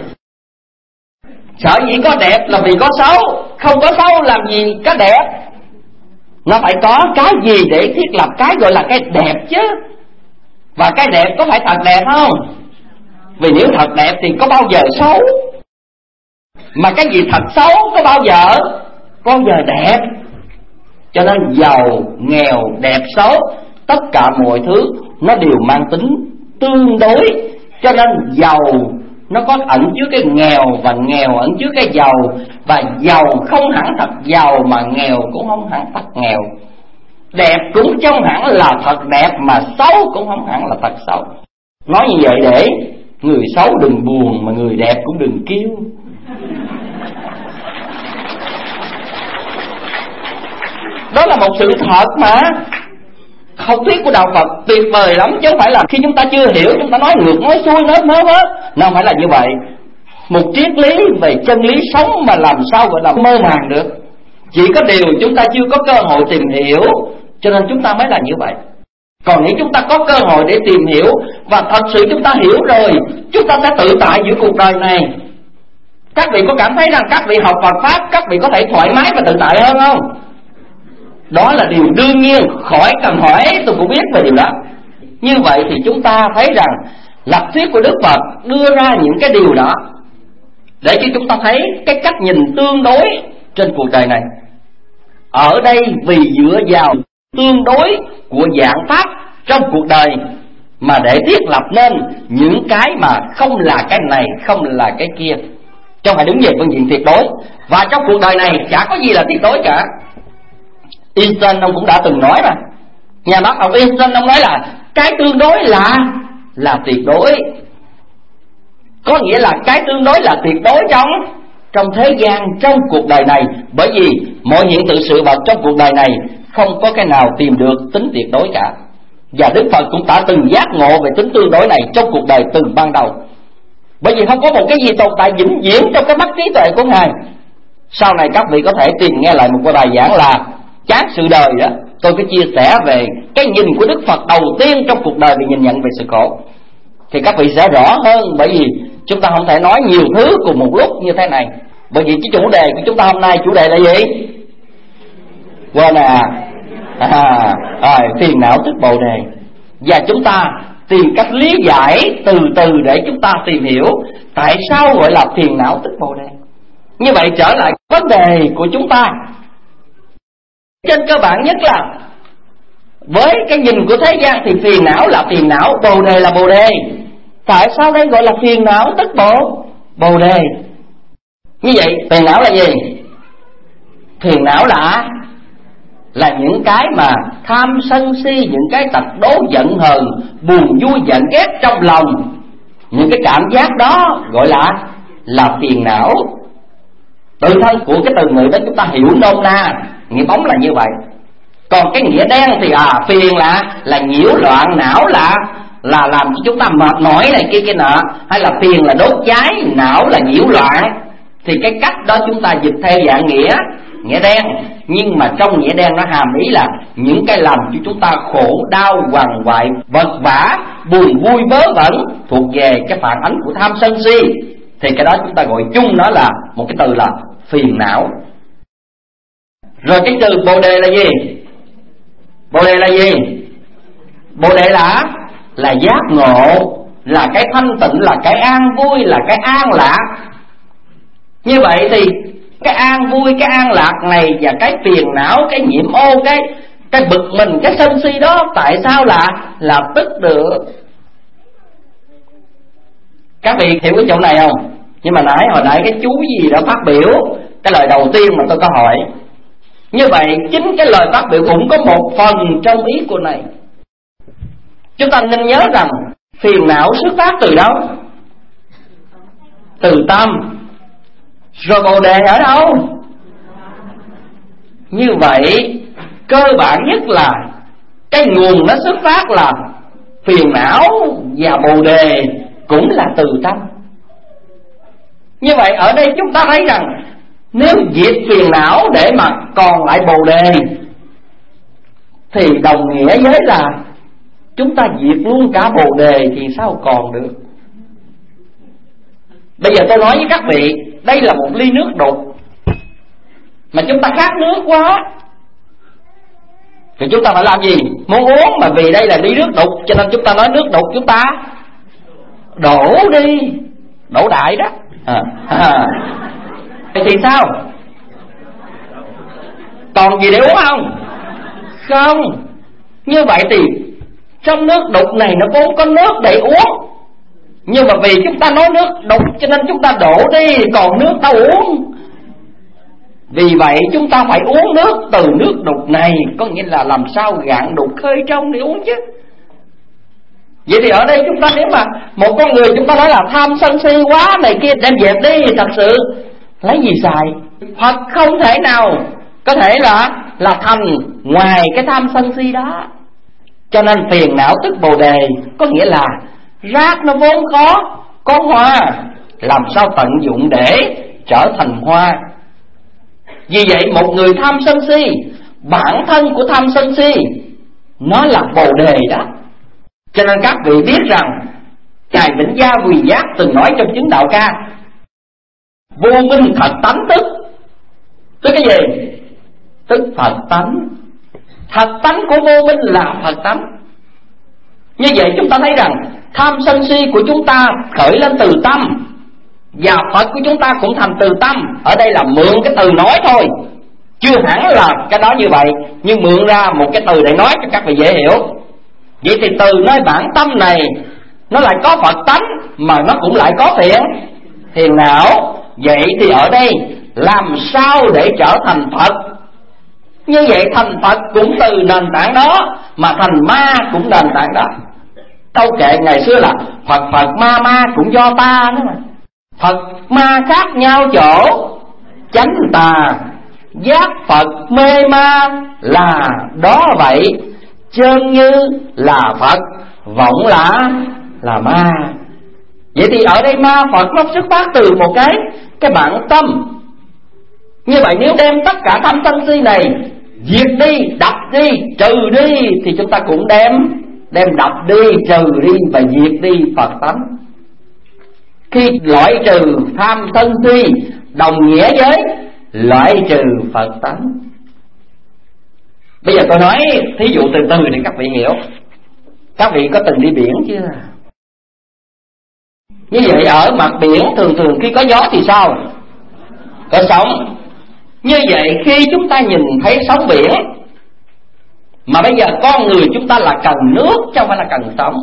Sở dĩ có đẹp là vì có xấu. Không có xấu làm gì có đẹp. Nó phải có cái gì để thiết lập cái gọi là cái đẹp chứ. Và cái đẹp có phải thật đẹp không? Vì nếu thật đẹp thì có bao giờ xấu. Mà cái gì thật xấu có bao giờ Bao giờ đẹp. Cho nên giàu, nghèo, đẹp, xấu, tất cả mọi thứ nó đều mang tính tương đối. Cho nên giàu nó có ẩn chứa cái nghèo, và nghèo ẩn chứa cái giàu. Và giàu không hẳn thật giàu, mà nghèo cũng không hẳn thật nghèo. Đẹp cũng không hẳn là thật đẹp, mà xấu cũng không hẳn là thật xấu. Nói như vậy để người xấu đừng buồn, mà người đẹp cũng đừng kêu. Đó là một sự thật mà. Học thuyết của đạo Phật tuyệt vời lắm, chứ không phải là khi chúng ta chưa hiểu chúng ta nói ngược nói xuôi nói mớ mớ. Nó không phải là như vậy. Một triết lý về chân lý sống mà làm sao gọi là mơ màng được. Chỉ có điều chúng ta chưa có cơ hội tìm hiểu, cho nên chúng ta mới là như vậy. Còn nếu chúng ta có cơ hội để tìm hiểu, và thật sự chúng ta hiểu rồi, chúng ta sẽ tự tại giữa cuộc đời này. Các vị có cảm thấy rằng các vị học Phật Pháp, các vị có thể thoải mái và tự tại hơn không? Đó là điều đương nhiên, khỏi cần hỏi, tôi cũng biết về điều đó. Như vậy thì chúng ta thấy rằng lập thuyết của Đức Phật đưa ra những cái điều đó để cho chúng ta thấy cái cách nhìn tương đối trên cuộc đời này. Ở đây vì dựa vào tương đối của dạng pháp trong cuộc đời mà để thiết lập nên những cái mà không là cái này, không là cái kia, chứ không phải đứng về phương diện tuyệt đối. Và trong cuộc đời này chả có gì là tuyệt đối cả. Einstein ông cũng đã từng nói mà. Nhà bác học Einstein ông nói là cái tương đối là là tuyệt đối. Có nghĩa là cái tương đối là tuyệt đối trong trong thế gian, trong cuộc đời này. Bởi vì mọi hiện tượng sự vật trong cuộc đời này không có cái nào tìm được tính tuyệt đối cả. Và Đức Phật cũng đã từng giác ngộ về tính tương đối này trong cuộc đời từ ban đầu. Bởi vì không có một cái gì tồn tại vĩnh viễn trong cái mắt trí tuệ của Ngài. Sau này các vị có thể tìm nghe lại một cái bài giảng là Chán sự đời đó. Tôi có chia sẻ về cái nhìn của Đức Phật đầu tiên trong cuộc đời về nhìn nhận về sự khổ. Thì các vị sẽ rõ hơn, bởi vì chúng ta không thể nói nhiều thứ cùng một lúc như thế này. Bởi vì cái chủ đề của chúng ta hôm nay, chủ đề là gì? Quên à, à, à phiền não tức bồ đề. Và chúng ta tìm cách lý giải từ từ để chúng ta tìm hiểu tại sao gọi là phiền não tức bồ đề. Như vậy trở lại vấn đề của chúng ta, trên cơ bản nhất là với cái nhìn của thế gian thì phiền não là phiền não, bồ đề là bồ đề. Tại sao đây gọi là phiền não tức bồ bồ đề? Như vậy phiền não là gì? Phiền não là là những cái mà tham sân si, những cái tật đố giận hờn, buồn vui giận ghét trong lòng. Những cái cảm giác đó gọi là là phiền não. Tự thân của cái từ ngữ đó chúng ta hiểu nôm na, nghĩa bóng là như vậy. Còn cái nghĩa đen thì à phiền là là nhiễu loạn, não là là làm cho chúng ta mệt mỏi này kia kia nọ, hay là phiền là đốt cháy, não là nhiễu loạn. Thì cái cách đó chúng ta dịch theo dạng nghĩa nghĩa đen, nhưng mà trong nghĩa đen nó hàm ý là những cái làm cho chúng ta khổ đau, quằn quại, vật vã, buồn vui, vớ vẩn, thuộc về cái phản ánh của tham sân si. Thì cái đó chúng ta gọi chung nó là một cái từ là phiền não. Rồi cái từ bồ đề là gì? Bồ đề là gì? Bồ đề là là giác ngộ, là cái thanh tịnh, là cái an vui, là cái an lạc. Như vậy thì cái an vui, cái an lạc này và cái phiền não, cái nhiễm ô, cái cái bực mình, cái sân si đó tại sao là là tức được? Các vị hiểu cái chỗ này không? Nhưng mà nãy hồi nãy cái chú gì đó phát biểu cái lời đầu tiên mà tôi có hỏi. Như vậy chính cái lời phát biểu cũng có một phần trong ý của này. Chúng ta nên nhớ rằng phiền não xuất phát từ đâu? Từ tâm. Rồi bồ đề ở đâu? Như vậy cơ bản nhất là cái nguồn nó xuất phát là phiền não, và bồ đề cũng là từ tâm. Như vậy ở đây chúng ta thấy rằng nếu diệt phiền não để mà còn lại bồ đề thì đồng nghĩa với là chúng ta diệt luôn cả bồ đề thì sao còn được. Bây giờ tôi nói với các vị, đây là một ly nước đục mà chúng ta khát nước quá, Thì chúng ta phải làm gì? Muốn uống mà vì đây là ly nước đục, cho nên chúng ta nói nước đục chúng ta đổ đi, đổ đại đó. À, à. Thì sao? Còn gì để uống không? Không. Như vậy thì trong nước đục này nó vốn có nước để uống, nhưng mà vì chúng ta nói nước đục cho nên chúng ta đổ đi, còn nước đâu uống. Vì vậy chúng ta phải uống nước từ nước đục này, có nghĩa là làm sao gạn đục khơi trong để uống chứ. Vậy thì ở đây chúng ta nếu mà một con người chúng ta nói là tham sân si quá này kia, đem dẹp đi, thật sự lấy gì xài? Hoặc không thể nào có thể là là thành ngoài cái tham sân si đó. Cho nên phiền não tức bồ đề, có nghĩa là rác nó vốn có có hoa, làm sao tận dụng để trở thành hoa. Vì vậy một người tham sân si, bản thân của tham sân si nó là bồ đề đó. Cho nên các vị biết rằng Ngài Vĩnh Gia Quỳ Giác từng nói trong chứng đạo ca: vô minh thật tánh tức. Tức cái gì? Tức Phật tánh. Thật tánh của vô minh là Phật tánh. Như vậy chúng ta thấy rằng tham sân si của chúng ta khởi lên từ tâm, và Phật của chúng ta cũng thành từ tâm. Ở đây là mượn cái từ nói thôi, chưa hẳn là cái đó như vậy, nhưng mượn ra một cái từ để nói cho các vị dễ hiểu. Vậy thì từ nơi bản tâm này nó lại có Phật tánh, mà nó cũng lại có phiền phiền não. Vậy thì ở đây làm sao để trở thành Phật? Như vậy thành Phật cũng từ nền tảng đó, mà thành ma cũng nền tảng đó. Câu kệ ngày xưa là Phật Phật ma ma cũng do ta đó mà. Phật ma khác nhau chỗ chánh tà, giác Phật mê ma là đó vậy. Chân như là Phật, vọng là là ma. Vậy thì ở đây ma Phật nó xuất phát từ một cái cái bản tâm. Như vậy nếu đem tất cả tham sân si này diệt đi, đập đi, trừ đi, thì chúng ta cũng đem đem đập đi, trừ đi và diệt đi Phật tánh. Khi loại trừ tham sân si đồng nghĩa với loại trừ Phật tánh. Bây giờ tôi nói thí dụ từ từ để các vị hiểu. Các vị có từng đi biển chưa? Như vậy ở mặt biển thường thường khi có gió thì sao? Có sóng. Như vậy khi chúng ta nhìn thấy sóng biển, mà bây giờ con người chúng ta là cần nước chứ không phải là cần sóng.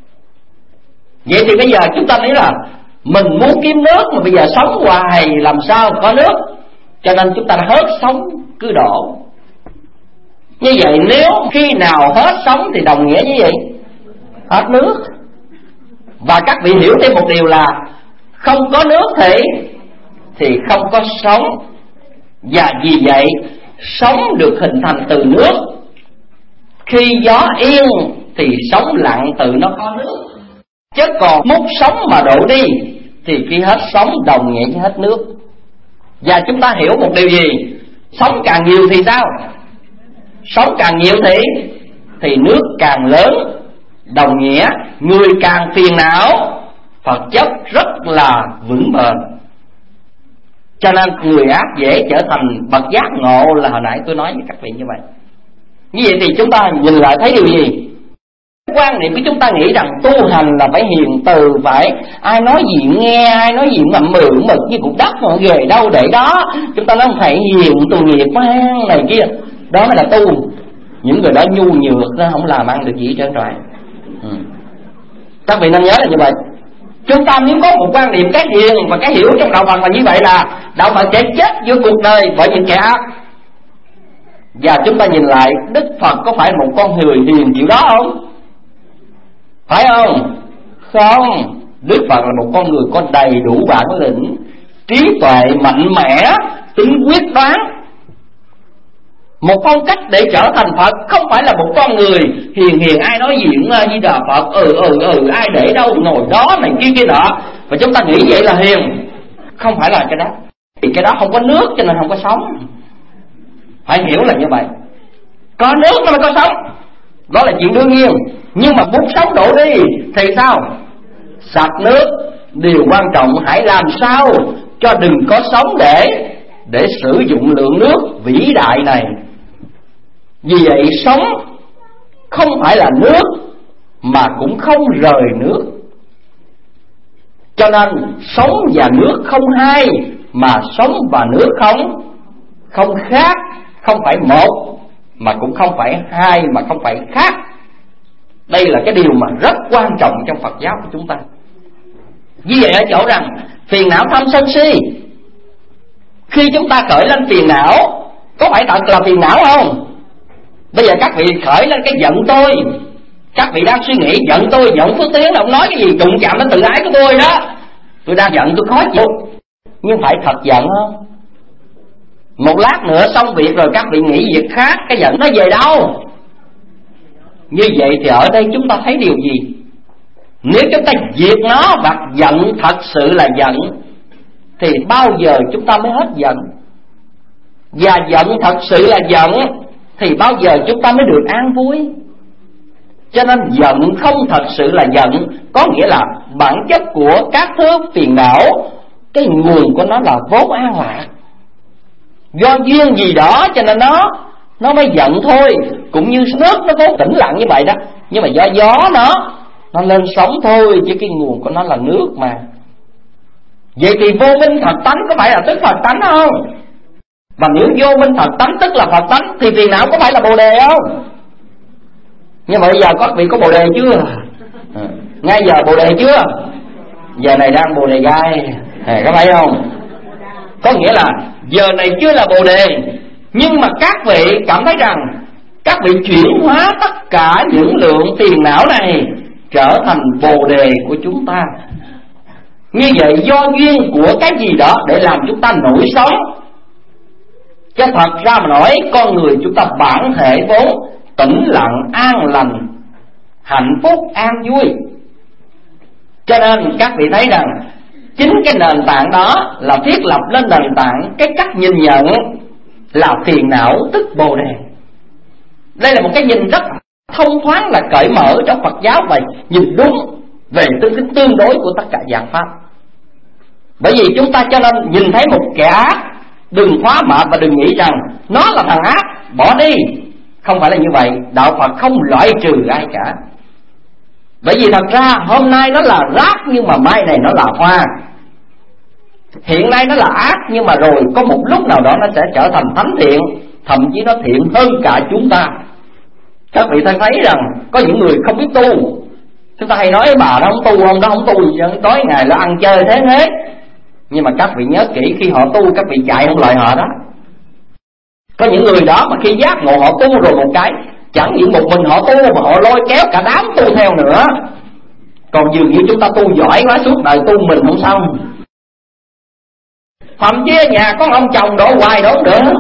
Vậy thì bây giờ chúng ta nói là mình muốn kiếm nước, mà bây giờ sống hoài làm sao có nước, cho nên chúng ta hết sóng cứ đổ. Như vậy nếu khi nào hết sóng thì đồng nghĩa như vậy hết nước. Và các vị hiểu thêm một điều là không có nước thì thì không có sống. Và vì vậy sống được hình thành từ nước. Khi gió yên thì sóng lặng từ nó có nước. Chứ còn múc sóng mà đổ đi thì khi hết sóng đồng nghĩa với hết nước. Và chúng ta hiểu một điều gì? Sóng càng nhiều thì sao? Sóng càng nhiều thì thì nước càng lớn, đồng nghĩa người càng phiền não, Phật chất rất là vững bền. Cho nên người ác dễ trở thành bậc giác ngộ, là hồi nãy tôi nói với các vị như vậy. Như vậy thì chúng ta nhìn lại thấy điều gì? Quan niệm của chúng ta nghĩ rằng tu hành là phải hiền từ, phải ai nói gì nghe, ai nói gì mà mượn mực như cục đất mà ghề đâu để đó. Chúng ta nói phải hiền tu nghiệp mang này kia, đó mới là tu. Những người đó nhu nhược, nó không làm ăn được gì hết trơn rồi. ừ. Các vị nên nhớ là như vậy. Chúng ta nếu có một quan niệm cái hiền và cái hiểu trong đạo Phật là như vậy, là đạo Phật sẽ chết giữa cuộc đời bởi những kẻ ác. Và chúng ta nhìn lại Đức Phật có phải một con người hiền kiểu đó không? Phải không? Không. Đức Phật là một con người có đầy đủ bản lĩnh, trí tuệ mạnh mẽ, tính quyết đoán. Một phong cách để trở thành Phật, không phải là một con người hiền hiền ai nói gì cũng Di Đà Phật, ừ ừ ừ ai để đâu ngồi đó này kia kia nọ, và chúng ta nghĩ vậy là hiền. Không phải là cái đó. Thì cái đó không có nước cho nên không có sống. Phải hiểu là như vậy. Có nước nó mới có sống, đó là chuyện đương nhiên. Nhưng mà muốn sống đổ đi thì sao? Sạch nước. Điều quan trọng hãy làm sao cho đừng có sống để để sử dụng lượng nước vĩ đại này. Vì vậy sống không phải là nước mà cũng không rời nước. Cho nên sống và nước không hai, mà sống và nước không không khác. Không phải một mà cũng không phải hai mà không phải khác. Đây là cái điều mà rất quan trọng trong Phật giáo của chúng ta. Vì vậy ở chỗ rằng phiền não tham sân si, khi chúng ta khởi lên phiền não, có phải thật là phiền não không? Bây giờ các vị khởi lên cái giận tôi, các vị đang suy nghĩ giận tôi, giận Phước Tiến là ông nói cái gì đụng chạm đến tự ái của tôi đó. Tôi đang giận, tôi khó chịu. Nhưng phải thật giận không? Một lát nữa xong việc rồi các vị nghĩ việc khác, cái giận nó về đâu? Như vậy thì ở đây chúng ta thấy điều gì? Nếu chúng ta diệt nó và giận thật sự là giận, thì bao giờ chúng ta mới hết giận? Và giận thật sự là giận, thì bao giờ chúng ta mới được an vui? Cho nên giận không thật sự là giận, có nghĩa là bản chất của các thứ phiền não, cái nguồn của nó là vốn an lạc. Do duyên gì đó cho nên nó Nó mới giận thôi. Cũng như nước nó vốn tĩnh lặng như vậy đó, nhưng mà do gió nó Nó lên sóng thôi, chứ cái nguồn của nó là nước mà. Vậy thì vô minh thật tánh có phải là tức Phật tánh không? Và nếu vô minh thật tánh tức là Phật tánh, thì phiền não có phải là Bồ Đề không? Nhưng mà bây giờ các vị có Bồ Đề chưa? À, ngay giờ Bồ Đề chưa? Giờ này đang Bồ Đề gai, à, có phải không? Có nghĩa là giờ này chưa là Bồ Đề, nhưng mà các vị cảm thấy rằng các vị chuyển hóa tất cả những lượng phiền não này trở thành Bồ Đề của chúng ta. Như vậy do duyên của cái gì đó để làm chúng ta nổi sống. Chứ thật ra mà nói, con người chúng ta bản thể vốn tĩnh lặng, an lành, hạnh phúc, an vui. Cho nên các vị thấy rằng chính cái nền tảng đó là thiết lập lên nền tảng cái cách nhìn nhận là phiền não tức Bồ Đề. Đây là một cái nhìn rất thông thoáng, là cởi mở trong Phật giáo, và nhìn đúng về tương tương đối của tất cả dạng pháp. Bởi vì chúng ta cho nên nhìn thấy một kẻ ác, đừng khóa mạ và đừng nghĩ rằng nó là thằng ác, bỏ đi. Không phải là như vậy. Đạo Phật không loại trừ ai cả. Bởi vì thật ra hôm nay nó là rác, nhưng mà mai này nó là hoa. Hiện nay nó là ác, nhưng mà rồi có một lúc nào đó nó sẽ trở thành thánh thiện, thậm chí nó thiện hơn cả chúng ta. Các vị thấy thấy rằng có những người không biết tu. Chúng ta hay nói bà đó không tu, ông đó không tu gì chứ, tối ngày là ăn chơi thế thế. Nhưng mà các vị nhớ kỹ, khi họ tu các vị chạy không lại họ đó. Có những người đó mà khi giác ngộ họ tu rồi một cái, chẳng những một mình họ tu mà họ lôi kéo cả đám tu theo nữa. Còn dường như chúng ta tu giỏi quá, suốt đời tu mình không xong. Thậm chí ở nhà có ông chồng đổ hoài đổ nữa.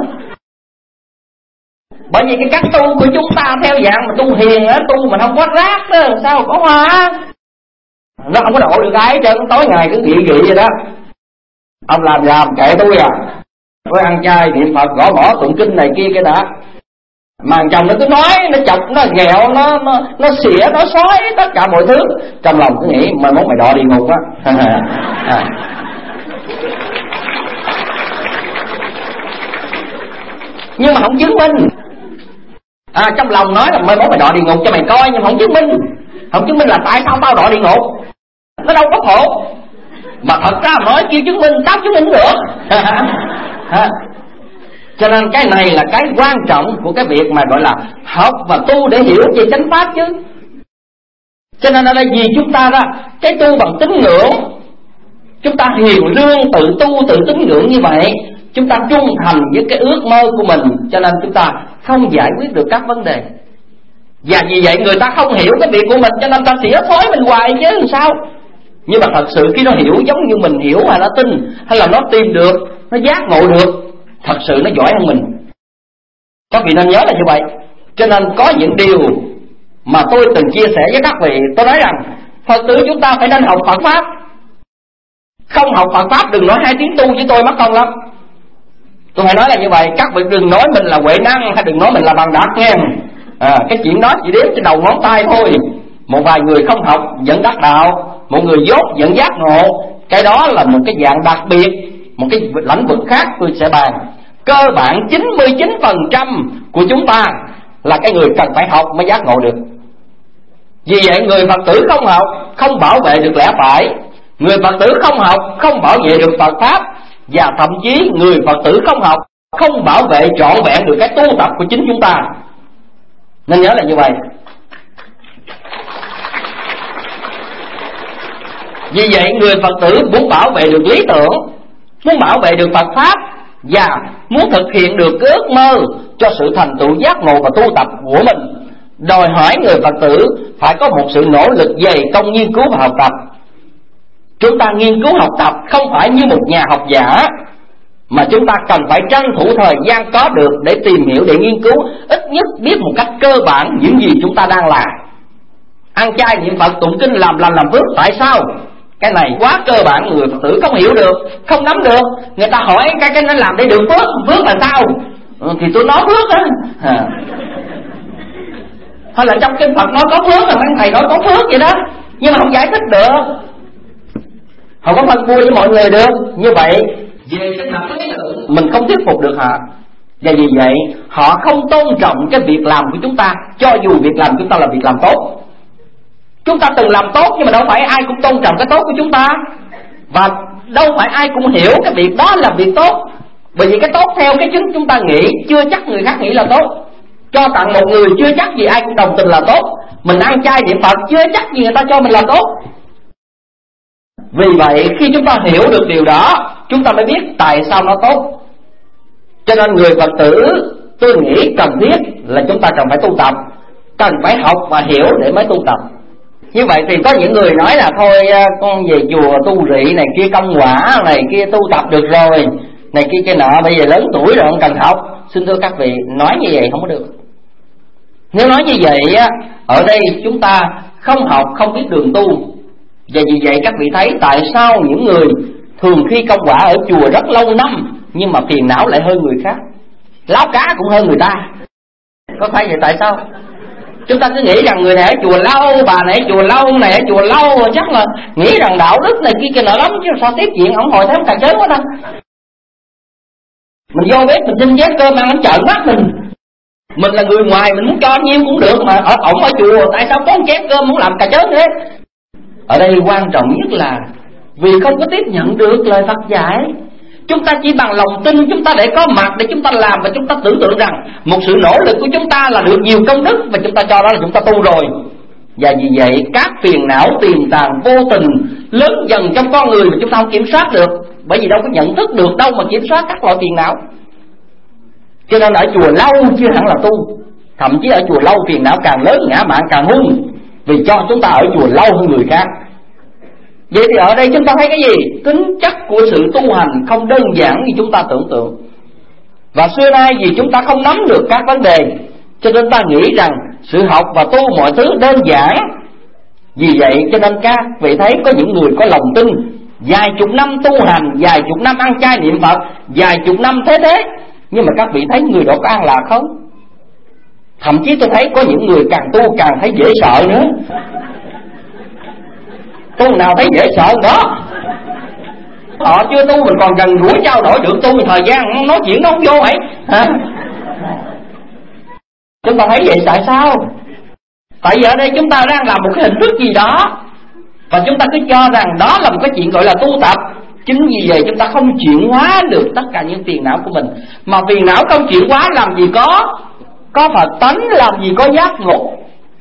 Bởi vì cái cách tu của chúng ta theo dạng mà tu hiền á, tu mà không có rác đó, sao có hoa. Nó không có độ được ai hết trơn, tối ngày cứ gị gị vậy đó. Ông làm làm kệ tôi à, tôi ăn chay niệm Phật gõ mỏ tụng kinh này kia cái đã. Mà chồng nó cứ nói, nó chọc, nó ghẹo, nó nó nó xỉa, nó xói tất cả mọi thứ. Trong lòng cứ nghĩ mai mốt mày đọa địa ngục á. À. Nhưng mà không chứng minh. À, trong lòng nói là mai mốt mày đọa địa ngục cho mày coi, nhưng mà không chứng minh. Không chứng minh là tại sao tao đọa địa ngục. Nó đâu có khổ. Mà thật ra mà nói chưa chứng minh, tao chứng minh được. À. Cho nên cái này là cái quan trọng của cái việc mà gọi là học và tu để hiểu về chánh pháp chứ. Cho nên ở đây vì chúng ta đó, cái tu bằng tín ngưỡng, chúng ta hiền lương tự tu tự tín ngưỡng như vậy, chúng ta trung thành với cái ước mơ của mình, cho nên chúng ta không giải quyết được các vấn đề. Và vì vậy người ta không hiểu cái việc của mình, cho nên ta xỉa xói mình hoài chứ làm sao. Nhưng mà thật sự khi nó hiểu giống như mình hiểu, hay nó tin, hay là nó tìm được, nó giác ngộ được, thật sự nó giỏi hơn mình. Các vị nên nhớ là như vậy. Cho nên có những điều mà tôi từng chia sẻ với các vị. Tôi nói rằng Phật tử chúng ta phải nên học Phật Pháp. Không học Phật Pháp đừng nói hai tiếng tu với tôi mất công lắm. Tôi phải nói là như vậy. Các vị đừng nói mình là huệ năng, hay đừng nói mình là bằng đạt nghe. À, cái chuyện đó chỉ đếm trên đầu ngón tay thôi. Một vài người không học vẫn đắc đạo, một người dốt vẫn giác ngộ. Cái đó là một cái dạng đặc biệt, một cái lĩnh vực khác tôi sẽ bàn. Cơ bản chín mươi chín phần trăm của chúng ta là cái người cần phải học mới giác ngộ được. Vì vậy người Phật tử không học không bảo vệ được lẽ phải, người Phật tử không học không bảo vệ được Phật pháp, và thậm chí người Phật tử không học không bảo vệ trọn vẹn được cái tu tập của chính chúng ta. Nên nhớ là như vậy. Vì vậy người Phật tử muốn bảo vệ được lý tưởng, muốn bảo vệ được Phật pháp, và muốn thực hiện được cái ước mơ cho sự thành tựu giác ngộ và tu tập của mình, đòi hỏi người Phật tử phải có một sự nỗ lực dày công nghiên cứu và học tập. Chúng ta nghiên cứu học tập không phải như một nhà học giả, mà chúng ta cần phải tranh thủ thời gian có được để tìm hiểu, để nghiên cứu, ít nhất biết một cách cơ bản những gì chúng ta đang làm. Ăn chay niệm Phật tụng kinh làm lành làm phước, tại sao? Cái này quá cơ bản, người Phật tử không hiểu được, không nắm được. Người ta hỏi cái cái nó làm để được phước, phước là sao? Ừ, thì tôi nói phước á. À. Hay là trong kinh Phật nói có phước, là mấy thầy nói có phước vậy đó, nhưng mà không giải thích được, không có phân vui với mọi người được. Như vậy về cái mặt lý tưởng mình không thuyết phục được họ, và vì vậy họ không tôn trọng cái việc làm của chúng ta, cho dù việc làm chúng ta là việc làm tốt. Chúng ta từng làm tốt, nhưng mà đâu phải ai cũng tôn trọng cái tốt của chúng ta, và đâu phải ai cũng hiểu cái việc đó là việc tốt. Bởi vì cái tốt theo cái chứng chúng ta nghĩ, chưa chắc người khác nghĩ là tốt. Cho tặng một người chưa chắc gì ai cũng đồng tình là tốt. Mình ăn chay niệm Phật chưa chắc gì người ta cho mình là tốt. Vì vậy khi chúng ta hiểu được điều đó, chúng ta mới biết tại sao nó tốt. Cho nên người Phật tử tôi nghĩ cần thiết là chúng ta cần phải tu tập, cần phải học và hiểu để mới tu tập. Như vậy thì có những người nói là thôi con về chùa tu rị này kia công quả này kia tu tập được rồi, này kia kia nọ, bây giờ lớn tuổi rồi không cần học. Xin thưa các vị, nói như vậy không có được. Nếu nói như vậy ở đây chúng ta không học không biết đường tu. Và vì vậy các vị thấy tại sao những người thường khi công quả ở chùa rất lâu năm nhưng mà phiền não lại hơn người khác, láo cá cũng hơn người ta. Có phải vậy? Tại sao? Chúng ta cứ nghĩ rằng người này ở chùa lâu, bà này ở chùa lâu, ông này ở chùa lâu, chắc là nghĩ rằng đạo đức này kia kia nọ lắm, chứ sao tiếp chuyện ông ngồi thấy ông cà chớn quá đâu. Mình vô bếp mình xin chén cơm ăn, ông trợn mắt mình. Mình là người ngoài, mình muốn cho nhiêu cũng được, mà ở ổng ở chùa tại sao có một chén cơm muốn làm cà chớn thế? Ở đây quan trọng nhất là vì không có tiếp nhận được lời Phật dạy. Chúng ta chỉ bằng lòng tin, chúng ta để có mặt để chúng ta làm, và chúng ta tưởng tượng rằng một sự nỗ lực của chúng ta là được nhiều công đức, và chúng ta cho đó là chúng ta tu rồi. Và vì vậy các phiền não tiềm tàng vô tình lớn dần trong con người mà chúng ta không kiểm soát được, bởi vì đâu có nhận thức được đâu mà kiểm soát các loại phiền não. Cho nên ở chùa lâu chưa hẳn là tu, thậm chí ở chùa lâu phiền não càng lớn, ngã mạn càng hung, vì cho chúng ta ở chùa lâu hơn người khác. Vậy thì ở đây chúng ta thấy cái gì? Tính chất của sự tu hành không đơn giản như chúng ta tưởng tượng. Và xưa nay vì chúng ta không nắm được các vấn đề, cho nên ta nghĩ rằng sự học và tu mọi thứ đơn giản. Vì vậy cho nên các vị thấy có những người có lòng tin, vài chục năm tu hành, vài chục năm ăn chay niệm Phật, vài chục năm thế thế, nhưng mà các vị thấy người đó có an lạc không? Thậm chí tôi thấy có những người càng tu càng thấy dễ sợ nữa. Tu nào thấy dễ sợ đó. Họ chưa tu mình còn gần gũi trao đổi được, tu thời gian nói chuyện nó không vô vậy hả? Chúng ta thấy vậy tại sao? Tại vì ở đây chúng ta đang làm một cái hình thức gì đó, và chúng ta cứ cho rằng đó là một cái chuyện gọi là tu tập. Chính vì vậy chúng ta không chuyển hóa được tất cả những phiền não của mình. Mà phiền não không chuyển hóa làm gì có Có Phật tánh, làm gì có giác ngộ.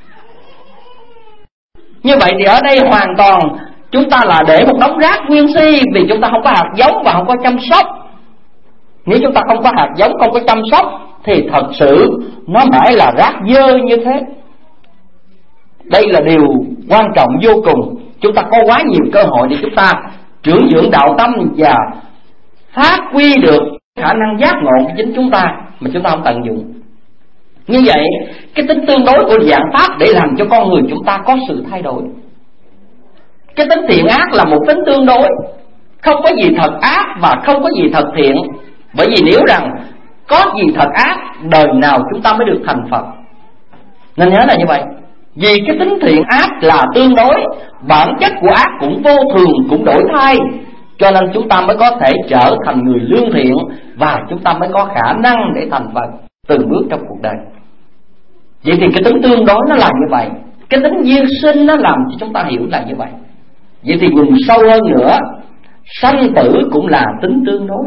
Như vậy thì ở đây hoàn toàn chúng ta là để một đống rác nguyên si, vì chúng ta không có hạt giống và không có chăm sóc. Nếu chúng ta không có hạt giống, không có chăm sóc, thì thật sự nó mãi là rác dơ như thế. Đây là điều quan trọng vô cùng. Chúng ta có quá nhiều cơ hội để chúng ta trưởng dưỡng đạo tâm và phát huy được khả năng giác ngộ của chính chúng ta, mà chúng ta không tận dụng. Như vậy cái tính tương đối của dạng pháp để làm cho con người chúng ta có sự thay đổi. Cái tính thiện ác là một tính tương đối, không có gì thật ác và không có gì thật thiện. Bởi vì nếu rằng có gì thật ác, đời nào chúng ta mới được thành Phật. Nên nhớ là như vậy. Vì cái tính thiện ác là tương đối, bản chất của ác cũng vô thường, cũng đổi thay, cho nên chúng ta mới có thể trở thành người lương thiện, và chúng ta mới có khả năng để thành Phật từng bước trong cuộc đời. Vậy thì cái tính tương đối nó là như vậy, cái tính duyên sinh nó làm cho chúng ta hiểu là như vậy. Vậy thì nhìn sâu hơn nữa, sanh tử cũng là tính tương đối.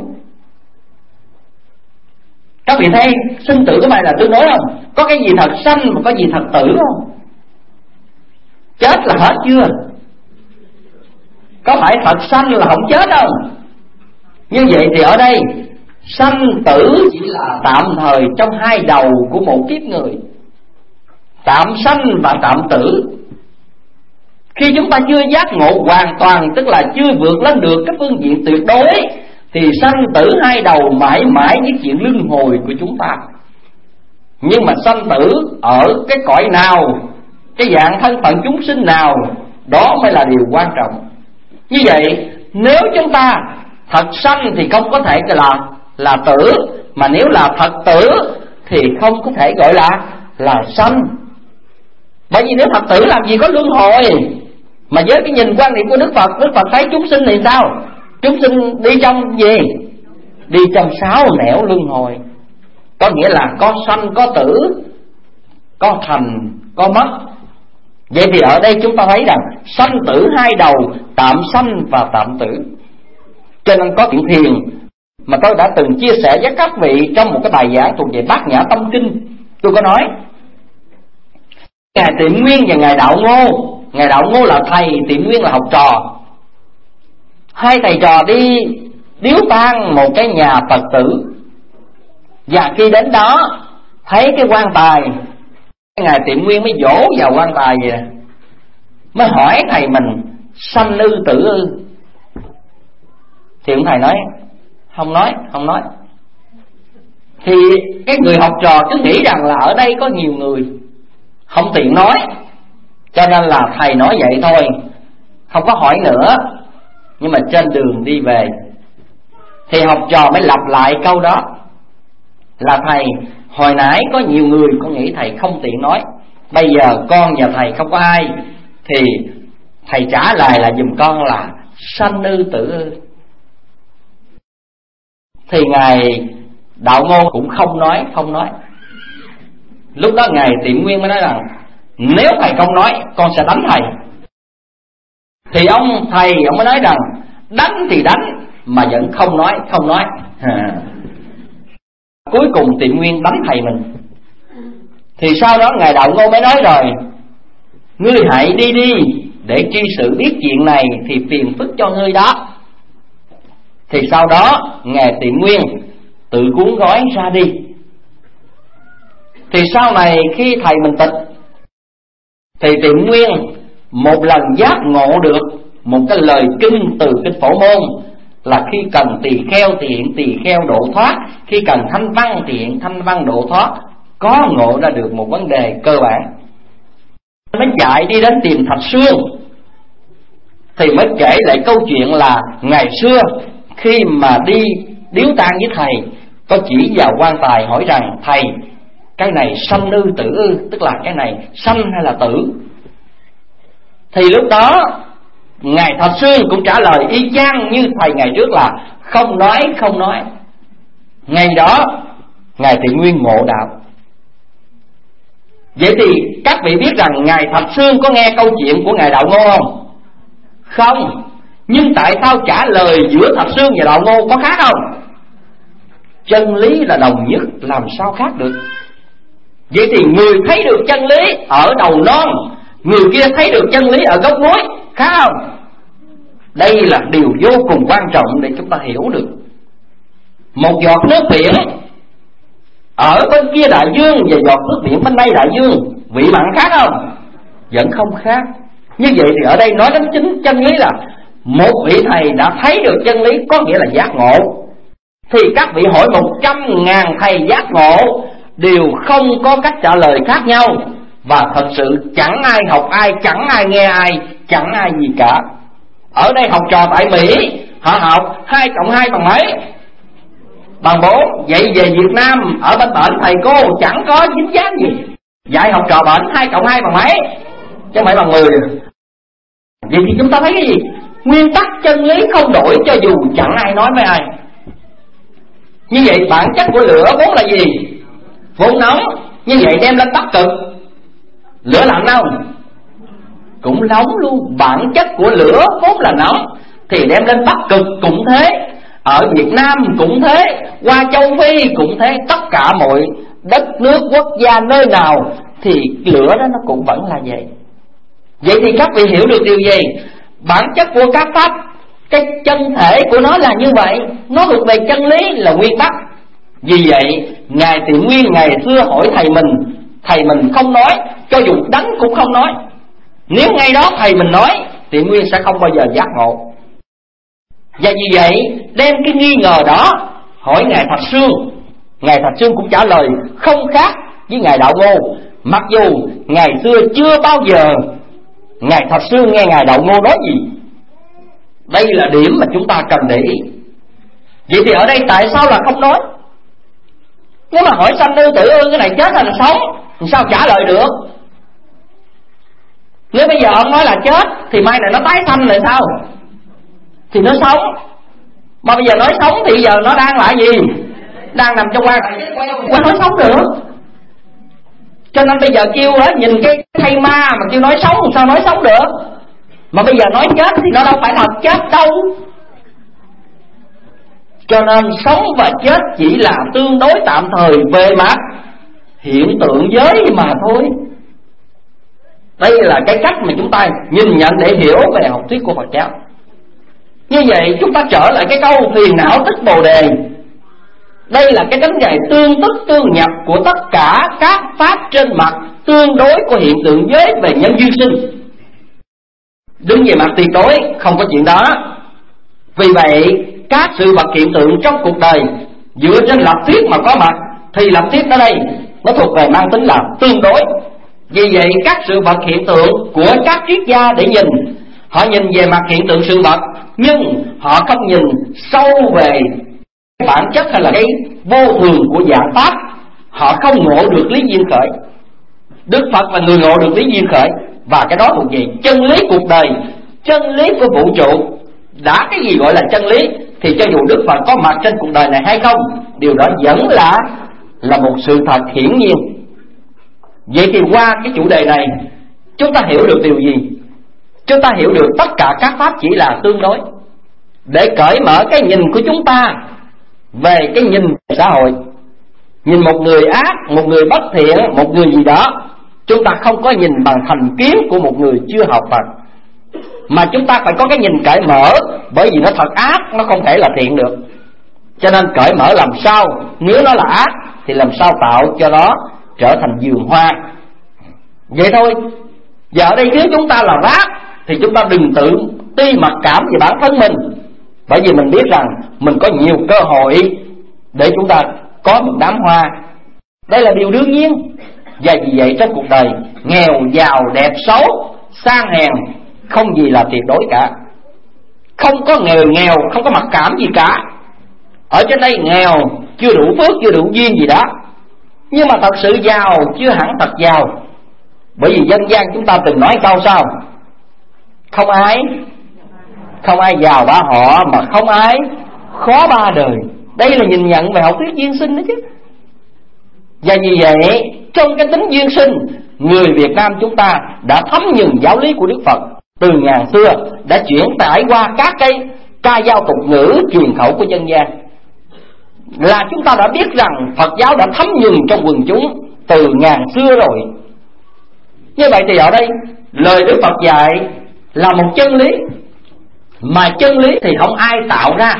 Các vị thấy sinh tử của bài là tương đối không? Có cái gì thật sanh mà có gì thật tử không? Chết là hết chưa? Có phải thật sanh là không chết không? Như vậy thì ở đây sanh tử chỉ là tạm thời trong hai đầu của một kiếp người, tạm sanh và tạm tử. Khi chúng ta chưa giác ngộ hoàn toàn, tức là chưa vượt lên được cái phương diện tuyệt đối, thì sanh tử hai đầu mãi mãi với chuyện luân hồi của chúng ta. Nhưng mà sanh tử ở cái cõi nào, cái dạng thân phận chúng sinh nào, đó mới là điều quan trọng. Như vậy nếu chúng ta thật sanh thì không có thể là là tử, mà nếu là thật tử thì không có thể gọi là là sanh. Bởi vì nếu thật tử làm gì có luân hồi. Mà với cái nhìn quan niệm của Đức Phật, Đức Phật thấy chúng sinh thì sao? Chúng sinh đi trong gì? Đi trong sáu nẻo luân hồi. Có nghĩa là có sanh, có tử, có thành, có mất. Vậy thì ở đây chúng ta thấy rằng sanh tử hai đầu, tạm sanh và tạm tử. Cho nên có chuyện thiền mà tôi đã từng chia sẻ với các vị trong một cái bài giảng thuộc về Bát Nhã Tâm Kinh. Tôi có nói Ngài Tiệm Nguyên và Ngài Đạo Ngô. Ngài Đạo Ngô là thầy, Tiệm Nguyên là học trò. Hai thầy trò đi điếu tang một cái nhà Phật tử. Và khi đến đó thấy cái quan tài, Ngài Tiệm Nguyên mới vỗ vào quan tài vậy, mới hỏi thầy mình sanh ư tử ư? Thì ông thầy nói không nói, không nói. Thì cái người học trò cứ nghĩ rằng là ở đây có nhiều người, không tiện nói, cho nên là thầy nói vậy thôi, không có hỏi nữa. Nhưng mà trên đường đi về thì học trò mới lặp lại câu đó là thầy, hồi nãy có nhiều người con nghĩ thầy không tiện nói, bây giờ con và thầy không có ai, thì thầy trả lời là giùm con là sanh ư tử ư? Thì Ngài Đạo Ngô cũng không nói, không nói. Lúc đó Ngài Tiệm Nguyên mới nói rằng nếu thầy không nói con sẽ đánh thầy. Thì ông thầy ông mới nói rằng đánh thì đánh mà vẫn không nói, không nói à. Cuối cùng Tiệm Nguyên đánh thầy mình. Thì sau đó Ngài Đạo Ngô mới nói rồi, ngươi hãy đi đi, để tri sự biết chuyện này thì phiền phức cho ngươi đó. Thì sau đó Ngài Tiệm Nguyên tự cuốn gói ra đi. Thì sau này khi thầy mình tịch, thì Tiệm Nguyên một lần giác ngộ được một cái lời kinh từ kinh Phổ Môn, là khi cần tỳ kheo thì hiện tỳ kheo độ thoát, khi cần thanh văn thì hiện thanh văn độ thoát. Có ngộ ra được một vấn đề cơ bản, mới chạy đi đến tìm Thạch Sương. Thì mới kể lại câu chuyện là ngày xưa khi mà đi điếu tang với thầy, có chỉ vào quan tài hỏi rằng thầy, cái này sanh ư tử ư? Tức là cái này sanh hay là tử? Thì lúc đó Ngài Thạch Sương cũng trả lời y chang như thầy ngày trước là không nói, không nói. Ngày đó Ngài Tiệm Nguyên ngộ đạo. Vậy thì các vị biết rằng Ngài Thạch Sương có nghe câu chuyện của Ngài Đạo Ngô không? Không. Nhưng tại sao trả lời giữa Thạch Sương và Đạo Ngô có khác không? Chân lý là đồng nhất, làm sao khác được? Vậy thì người thấy được chân lý ở đầu non, người kia thấy được chân lý ở gốc núi, khác không? Đây là điều vô cùng quan trọng để chúng ta hiểu được. Một giọt nước biển ở bên kia đại dương và giọt nước biển bên đây đại dương, vị mặn khác không? Vẫn không khác. Như vậy thì ở đây nói đến chính chân lý là một vị thầy đã thấy được chân lý, có nghĩa là giác ngộ. Thì các vị hỏi một trăm ngàn thầy giác ngộ đều không có cách trả lời khác nhau. Và thật sự chẳng ai học ai, chẳng ai nghe ai, chẳng ai gì cả. Ở đây học trò tại Mỹ, họ học hai cộng hai bằng mấy? Bằng bốn. Vậy về Việt Nam ở bên bển thầy cô chẳng có dính dáng gì, dạy học trò bển hai cộng hai bằng mấy? Chứ không phải bằng mười. Vậy thì chúng ta thấy cái gì? Nguyên tắc chân lý không đổi cho dù chẳng ai nói với ai. Như vậy bản chất của lửa vốn là gì? Vốn nóng. Như vậy đem lên Bắc Cực, lửa lạnh không? Cũng nóng luôn. Bản chất của lửa vốn là nóng, thì đem lên Bắc Cực cũng thế, ở Việt Nam cũng thế, qua châu Phi cũng thế. Tất cả mọi đất nước quốc gia nơi nào thì lửa đó nó cũng vẫn là vậy. Vậy thì các vị hiểu được điều gì? Bản chất của các pháp, cái chân thể của nó là như vậy, nó thuộc về chân lý là nguyên tắc. Vì vậy Ngài Tịnh Nguyên ngày xưa hỏi thầy mình, thầy mình không nói, cho dù đấng cũng không nói. Nếu ngay đó thầy mình nói, Tịnh Nguyên sẽ không bao giờ giác ngộ. Và vì vậy đem cái nghi ngờ đó hỏi Ngài Thạch Sương. Ngài Thạch Sương cũng trả lời không khác với Ngài Đạo Ngô, mặc dù ngày xưa chưa bao giờ Ngài Thạch Sương nghe Ngài Đạo Ngô nói gì. Đây là điểm mà chúng ta cần để ý. Vậy thì ở đây tại sao là không nói? Nếu mà hỏi sanh ư tử ư, cái này chết hay là sống, thì sao trả lời được? Nếu bây giờ ông nói là chết, thì mai này nó tái sanh là sao? Thì nó sống. Mà bây giờ nói sống thì giờ nó đang là gì? Đang nằm trong quan quan nói sống được. Cho nên bây giờ kêu á, nhìn cái thây ma mà kêu nói sống, sao nói sống được? Mà bây giờ nói chết thì nó đâu phải thật chết đâu. Cho nên sống và chết chỉ là tương đối tạm thời về mặt hiện tượng giới mà thôi. Đây là cái cách mà chúng ta nhìn nhận để hiểu về học thuyết của Phật giáo. Như vậy chúng ta trở lại cái câu phiền não tức bồ đề. Đây là cái cánh gậy tương tức tương nhập của tất cả các pháp trên mặt tương đối của hiện tượng giới về nhân duyên sinh. Đứng về mặt tuyệt đối không có chuyện đó. Vì vậy các sự vật hiện tượng trong cuộc đời dựa trên lập thuyết mà có mặt, thì lập thuyết ở đây nó thuộc về mang tính là tương đối. Vì vậy các sự vật hiện tượng của các triết gia để nhìn, họ nhìn về mặt hiện tượng sự vật, nhưng họ không nhìn sâu về bản chất hay là cái vô thường của dạng pháp. Họ không ngộ được lý duyên khởi. Đức Phật là người ngộ được lý duyên khởi, và cái đó thuộc về chân lý cuộc đời, chân lý của vũ trụ. Đã cái gì gọi là chân lý thì cho dù Đức Phật có mặt trên cuộc đời này hay không, điều đó vẫn là là một sự thật hiển nhiên. Vậy thì qua cái chủ đề này chúng ta hiểu được điều gì? Chúng ta hiểu được tất cả các pháp chỉ là tương đối, để cởi mở cái nhìn của chúng ta về cái nhìn xã hội. Nhìn một người ác, một người bất thiện, một người gì đó, chúng ta không có nhìn bằng thành kiến của một người chưa học Phật, mà chúng ta phải có cái nhìn cởi mở. Bởi vì nó thật ác, nó không thể là thiện được. Cho nên cởi mở làm sao, nếu nó là ác thì làm sao tạo cho nó trở thành vườn hoa. Vậy thôi. Giờ ở đây nếu chúng ta là rác thì chúng ta đừng tự ti mặc cảm về bản thân mình, bởi vì mình biết rằng mình có nhiều cơ hội để chúng ta có một đám hoa. Đây là điều đương nhiên. Và vì vậy trong cuộc đời, nghèo, giàu, đẹp, xấu, sang hèn, không gì là tuyệt đối cả. Không có nghèo nghèo, không có mặc cảm gì cả. Ở trên đây nghèo, chưa đủ phước, chưa đủ duyên gì đó, nhưng mà thật sự giàu chưa hẳn thật giàu. Bởi vì dân gian chúng ta từng nói câu sao? Không ai Không ai giàu ba họ, mà không ai khó ba đời. Đây là nhìn nhận về học thuyết duyên sinh đó chứ. Và như vậy trong cái tính duyên sinh, người Việt Nam chúng ta đã thấm nhuần giáo lý của Đức Phật từ ngàn xưa, đã chuyển tải qua các cái ca dao tục ngữ truyền khẩu của dân gian. Là chúng ta đã biết rằng Phật giáo đã thấm nhuần trong quần chúng từ ngàn xưa rồi. Như vậy thì ở đây lời Đức Phật dạy là một chân lý, mà chân lý thì không ai tạo ra.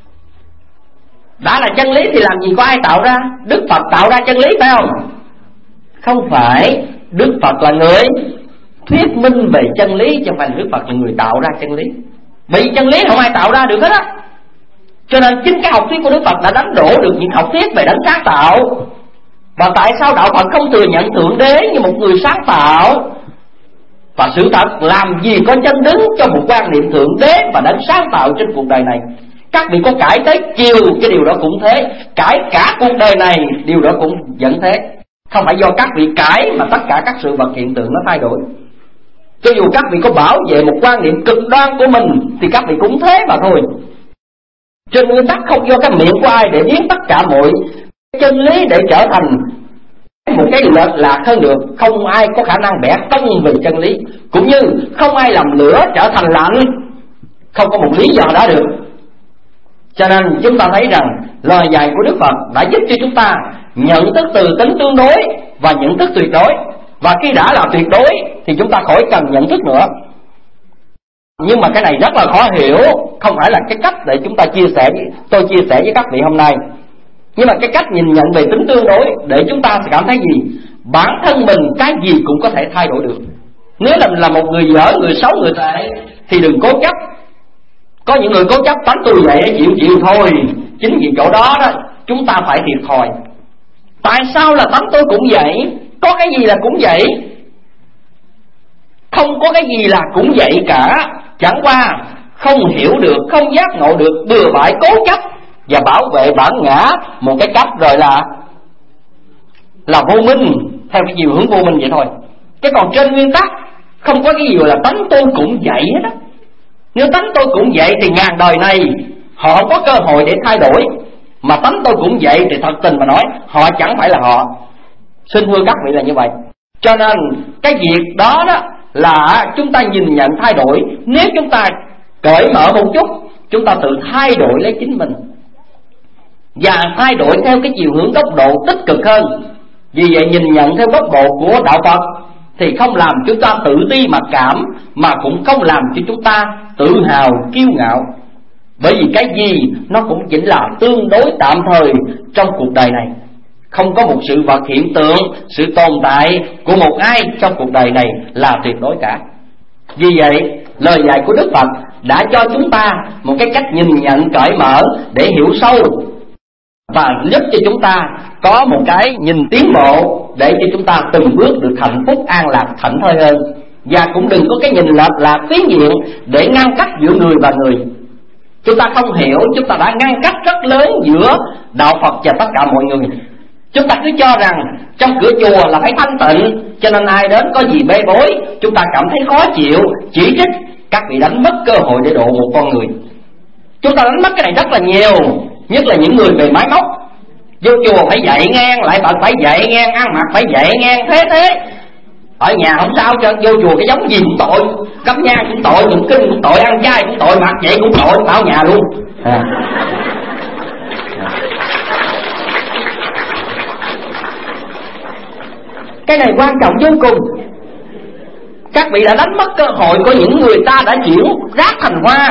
Đã là chân lý thì làm gì có ai tạo ra? Đức Phật tạo ra chân lý phải không? Không phải. Đức Phật là người thuyết minh về chân lý, chứ không phải Đức Phật là người tạo ra chân lý. Bởi vì chân lý không ai tạo ra được hết á. Cho nên chính cái học thuyết của Đức Phật đã đánh đổ được những học thuyết về đấng sáng tạo. Và tại sao đạo Phật không thừa nhận Thượng Đế như một người sáng tạo? Và sự thật làm gì có chân đứng cho một quan niệm Thượng Đế và đấng sáng tạo trên cuộc đời này. Các vị có cãi tới chiều, cái điều đó cũng thế. Cãi cả cuộc đời này, điều đó cũng vẫn thế. Không phải do các vị cãi mà tất cả các sự vật hiện tượng nó thay đổi. Cho dù các vị có bảo vệ một quan niệm cực đoan của mình thì các vị cũng thế mà thôi. Trên nguyên tắc không do cái miệng của ai để biến tất cả mọi chân lý để trở thành một cái lệch lạc hơn được. Không ai có khả năng bẻ cong về chân lý, cũng như không ai làm lửa trở thành lạnh, không có một lý do đó được. Cho nên chúng ta thấy rằng lời dạy của Đức Phật đã giúp cho chúng ta nhận thức từ tính tương đối và nhận thức tuyệt đối. Và khi đã là tuyệt đối thì chúng ta khỏi cần nhận thức nữa. Nhưng mà cái này rất là khó hiểu, không phải là cái cách để chúng ta chia sẻ, tôi chia sẻ với các vị hôm nay. Nhưng mà cái cách nhìn nhận về tính tương đối để chúng ta cảm thấy gì? Bản thân mình cái gì cũng có thể thay đổi được. Nếu là là một người dở, người xấu, người tệ thì đừng cố chấp. Có những người cố chấp tánh tôi vậy, chịu chịu thôi. Chính vì chỗ đó đó chúng ta phải thiệt thòi. Tại sao là tánh tôi cũng vậy? Có cái gì là cũng vậy? Không có cái gì là cũng vậy cả. Chẳng qua không hiểu được, không giác ngộ được, bừa bãi cố chấp và bảo vệ bản ngã một cái cách rồi là là vô minh, theo cái chiều hướng vô minh vậy thôi. Chứ còn trên nguyên tắc không có cái gì là tánh tôi cũng vậy hết á. Nếu tánh tôi cũng vậy thì ngàn đời này họ không có cơ hội để thay đổi. Mà tánh tôi cũng vậy thì thật tình mà nói họ chẳng phải là họ. Xin thưa các vị là như vậy. Cho nên cái việc đó đó là chúng ta nhìn nhận thay đổi. Nếu chúng ta cởi mở một chút, chúng ta tự thay đổi lấy chính mình và thay đổi theo cái chiều hướng góc độ tích cực hơn. Vì vậy nhìn nhận theo góc độ của Đạo Phật thì không làm chúng ta tự ti mặc cảm, mà cũng không làm cho chúng ta tự hào kiêu ngạo. Bởi vì cái gì nó cũng chỉ là tương đối tạm thời trong cuộc đời này. Không có một sự vật hiện tượng, sự tồn tại của một ai trong cuộc đời này là tuyệt đối cả. Vì vậy lời dạy của Đức Phật đã cho chúng ta một cái cách nhìn nhận cởi mở để hiểu sâu, và giúp cho chúng ta có một cái nhìn tiến bộ để cho chúng ta từng bước được hạnh phúc an lạc thảnh thơi hơn. Và cũng đừng có cái nhìn lệch lạc phiến diện để ngăn cách giữa người và người. Chúng ta không hiểu, chúng ta đã ngăn cách rất lớn giữa Đạo Phật và tất cả mọi người. Chúng ta cứ cho rằng trong cửa chùa là phải thanh tịnh, cho nên ai đến có gì bê bối chúng ta cảm thấy khó chịu, chỉ trích. Các vị đánh mất cơ hội để độ một con người. Chúng ta đánh mất cái này rất là nhiều, nhất là những người về máy móc. Vô chùa phải dạy ngang, lại bạn phải dạy ngang, ăn mặc phải dạy ngang, thế thế. Ở nhà không sao cho, vô chùa cái giống gì cũng tội, cắm nhang cũng tội, tụng kinh cũng tội, ăn chay cũng tội, mặc vậy cũng tội, bảo nhà luôn à. Cái này quan trọng vô cùng. Các vị đã đánh mất cơ hội của những người ta đã chuyển rác thành hoa.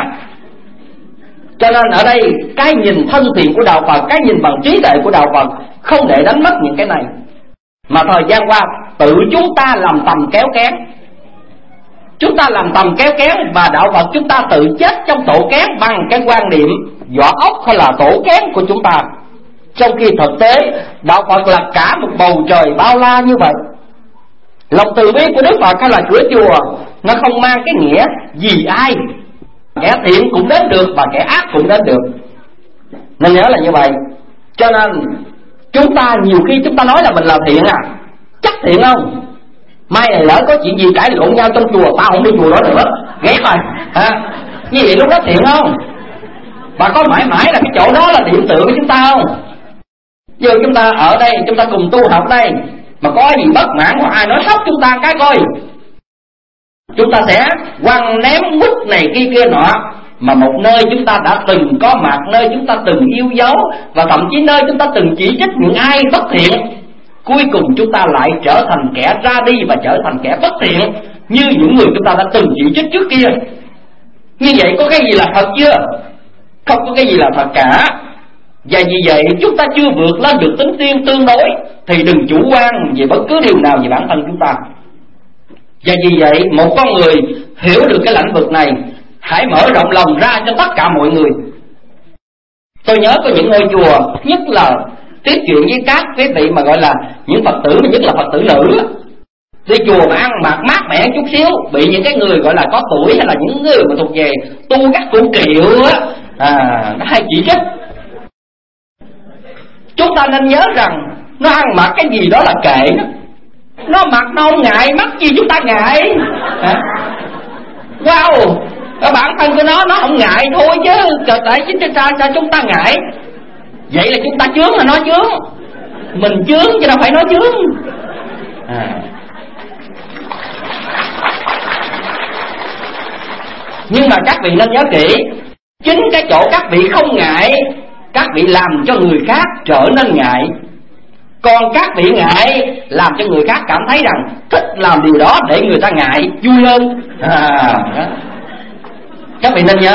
Cho nên ở đây cái nhìn thân thiện của Đạo Phật, cái nhìn bằng trí tuệ của Đạo Phật không để đánh mất những cái này. Mà thời gian qua tự chúng ta làm tầm kéo kén. Chúng ta làm tầm kéo kén và Đạo Phật chúng ta tự chết trong tổ kén bằng cái quan niệm vỏ ốc hay là tổ kén của chúng ta. Trong khi thực tế Đạo Phật là cả một bầu trời bao la như vậy. Lòng từ bi của Đức Phật hay là cửa chùa nó không mang cái nghĩa vì ai. Kẻ thiện cũng đến được và kẻ ác cũng đến được. Nên nhớ là như vậy. Cho nên chúng ta nhiều khi chúng ta nói là mình là thiện à, chắc thiện không? Mai này lỡ có chuyện gì cãi lộn nhau trong chùa, tao không đi chùa đó nữa, ghét rồi à, như vậy lúc đó thiện không? Và có mãi mãi là cái chỗ đó là điểm tựa của chúng ta không? Giờ chúng ta ở đây, chúng ta cùng tu học đây, mà có gì bất mãn hoặc ai nói sốc chúng ta cái coi, chúng ta sẽ quăng ném mút này kia kia nọ. Mà một nơi chúng ta đã từng có mặt, nơi chúng ta từng yêu dấu, và thậm chí nơi chúng ta từng chỉ trích những ai bất thiện, cuối cùng chúng ta lại trở thành kẻ ra đi và trở thành kẻ bất thiện như những người chúng ta đã từng chỉ trích trước kia. Như vậy có cái gì là thật chưa? Không có cái gì là thật cả. Và vì vậy chúng ta chưa vượt lên được tính tiên tương đối thì đừng chủ quan về bất cứ điều nào về bản thân chúng ta. Và vì vậy một con người hiểu được cái lĩnh vực này, hãy mở rộng lòng ra cho tất cả mọi người. Tôi nhớ có những ngôi chùa, nhất là tiếp chuyện với các quý vị mà gọi là những Phật tử, nhất là Phật tử nữ, đi chùa mà ăn mặc mát mẻ chút xíu bị những cái người gọi là có tuổi hay là những người mà thuộc về tu các cụ kiệu á, à, nó hay chỉ trích. Chúng ta nên nhớ rằng nó ăn mặc cái gì đó là kệ nó, nó mặc nó không ngại, mắc gì chúng ta ngại à? Wow, cái bản thân của nó nó không ngại thôi chứ tại chính sao sao chúng ta ngại? Vậy là chúng ta chướng là nó chướng, mình chướng chứ đâu phải nó chướng à. Nhưng mà các vị nên nhớ kỹ, chính cái chỗ các vị không ngại, các vị làm cho người khác trở nên ngại. Còn các vị ngại làm cho người khác cảm thấy rằng thích làm điều đó để người ta ngại vui hơn à, đó. Các vị nên nhớ.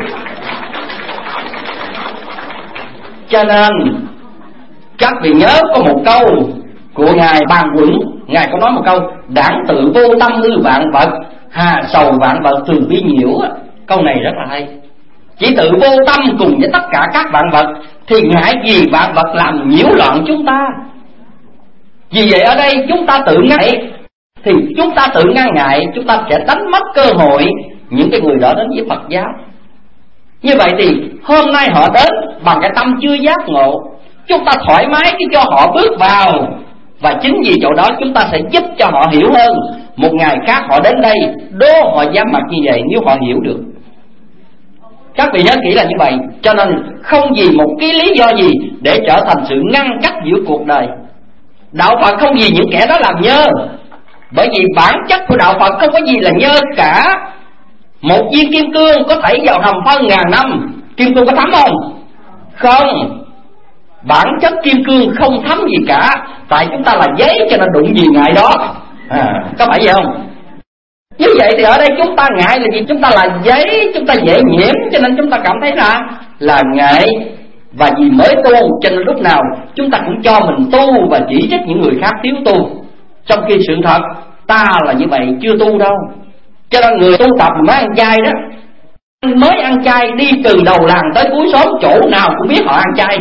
Cho nên các vị nhớ có một câu của Ngài Bàn Quẩn. Ngài có nói một câu: đảng tự vô tâm ư vạn vật, hà sầu vạn vật thường vi nhiễu. Câu này rất là hay. Chỉ tự vô tâm cùng với tất cả các vạn vật thì ngại gì vạn vật làm nhiễu loạn chúng ta. Vì vậy ở đây chúng ta tự ngại, thì chúng ta tự ngăn ngại, chúng ta sẽ đánh mất cơ hội những cái người đó đến với Phật giáo. Như vậy thì hôm nay họ đến bằng cái tâm chưa giác ngộ, chúng ta thoải mái cứ cho họ bước vào. Và chính vì chỗ đó chúng ta sẽ giúp cho họ hiểu hơn. Một ngày khác họ đến đây, đố họ dám mặt như vậy nếu họ hiểu được. Các vị nhớ kỹ là như vậy. Cho nên không vì một cái lý do gì để trở thành sự ngăn cách giữa cuộc đời. Đạo Phật không vì những kẻ đó làm nhơ, bởi vì bản chất của đạo Phật không có gì là nhơ cả. Một viên kim cương có thể vào hầm phân ngàn năm, kim cương có thấm không? Không. Bản chất kim cương không thấm gì cả. Tại chúng ta là giấy cho nên đụng gì ngại đó à, có phải vậy không? Như vậy thì ở đây chúng ta ngại là gì? Chúng ta là giấy, chúng ta dễ nhiễm, cho nên chúng ta cảm thấy là là ngại. Và vì mới tu cho nên lúc nào chúng ta cũng cho mình tu và chỉ trích những người khác thiếu tu, trong khi sự thật ta là như vậy, chưa tu đâu. Cho nên người tu tập mới ăn chay đó, mới ăn chay đi từ đầu làng tới cuối xóm, chỗ nào cũng biết họ ăn chay.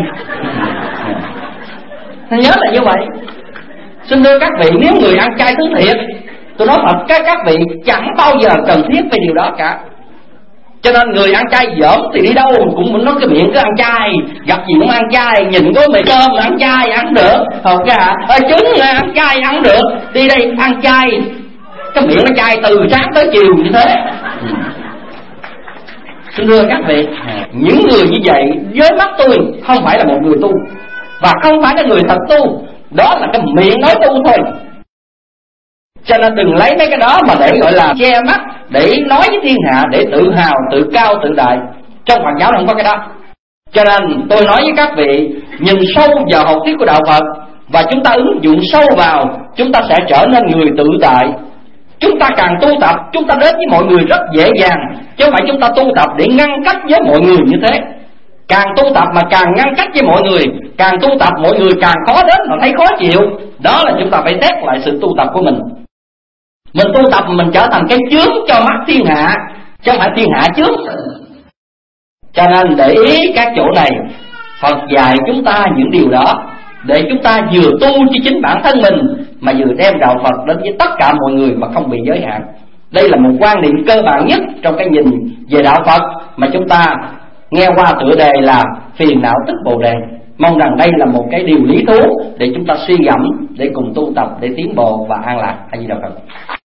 Nhớ là như vậy. Xin thưa các vị, nếu người ăn chay thứ thiệt, tôi nói thật các các vị chẳng bao giờ cần thiết về điều đó cả. Cho nên người ăn chay dởm thì đi đâu cũng muốn nói cái miệng cứ ăn chay, gặp gì cũng ăn chay, nhìn có mì cơm ăn chay ăn được, hột gà trứng ăn chay ăn được, đi đây ăn chay, cái miệng nó chay từ sáng tới chiều như thế. Xin thưa các vị, những người như vậy với mắt tôi không phải là một người tu, và không phải là người thật tu, đó là cái miệng nói tu thôi. Cho nên đừng lấy mấy cái đó mà để gọi là che mắt, để nói với thiên hạ, để tự hào, tự cao, tự đại. Trong Phật giáo không có cái đó. Cho nên tôi nói với các vị, nhìn sâu vào học thuyết của đạo Phật và chúng ta ứng dụng sâu vào, chúng ta sẽ trở nên người tự tại. Chúng ta càng tu tập, chúng ta đến với mọi người rất dễ dàng, chứ không phải chúng ta tu tập để ngăn cách với mọi người như thế. Càng tu tập mà càng ngăn cách với mọi người, càng tu tập mọi người càng khó đến mà thấy khó chịu. Đó là chúng ta phải test lại sự tu tập của mình. Mình tu tập mình trở thành cái chướng cho mắt thiên hạ, chứ không phải thiên hạ chướng. Cho nên để ý các chỗ này, Phật dạy chúng ta những điều đó để chúng ta vừa tu cho chính bản thân mình, mà vừa đem đạo Phật đến với tất cả mọi người mà không bị giới hạn. Đây là một quan niệm cơ bản nhất trong cái nhìn về đạo Phật mà chúng ta nghe qua tựa đề là phiền não tức bồ đề. Mong rằng đây là một cái điều lý thú để chúng ta suy gẫm, để cùng tu tập, để tiến bộ và an lạc. A Di Đà Phật.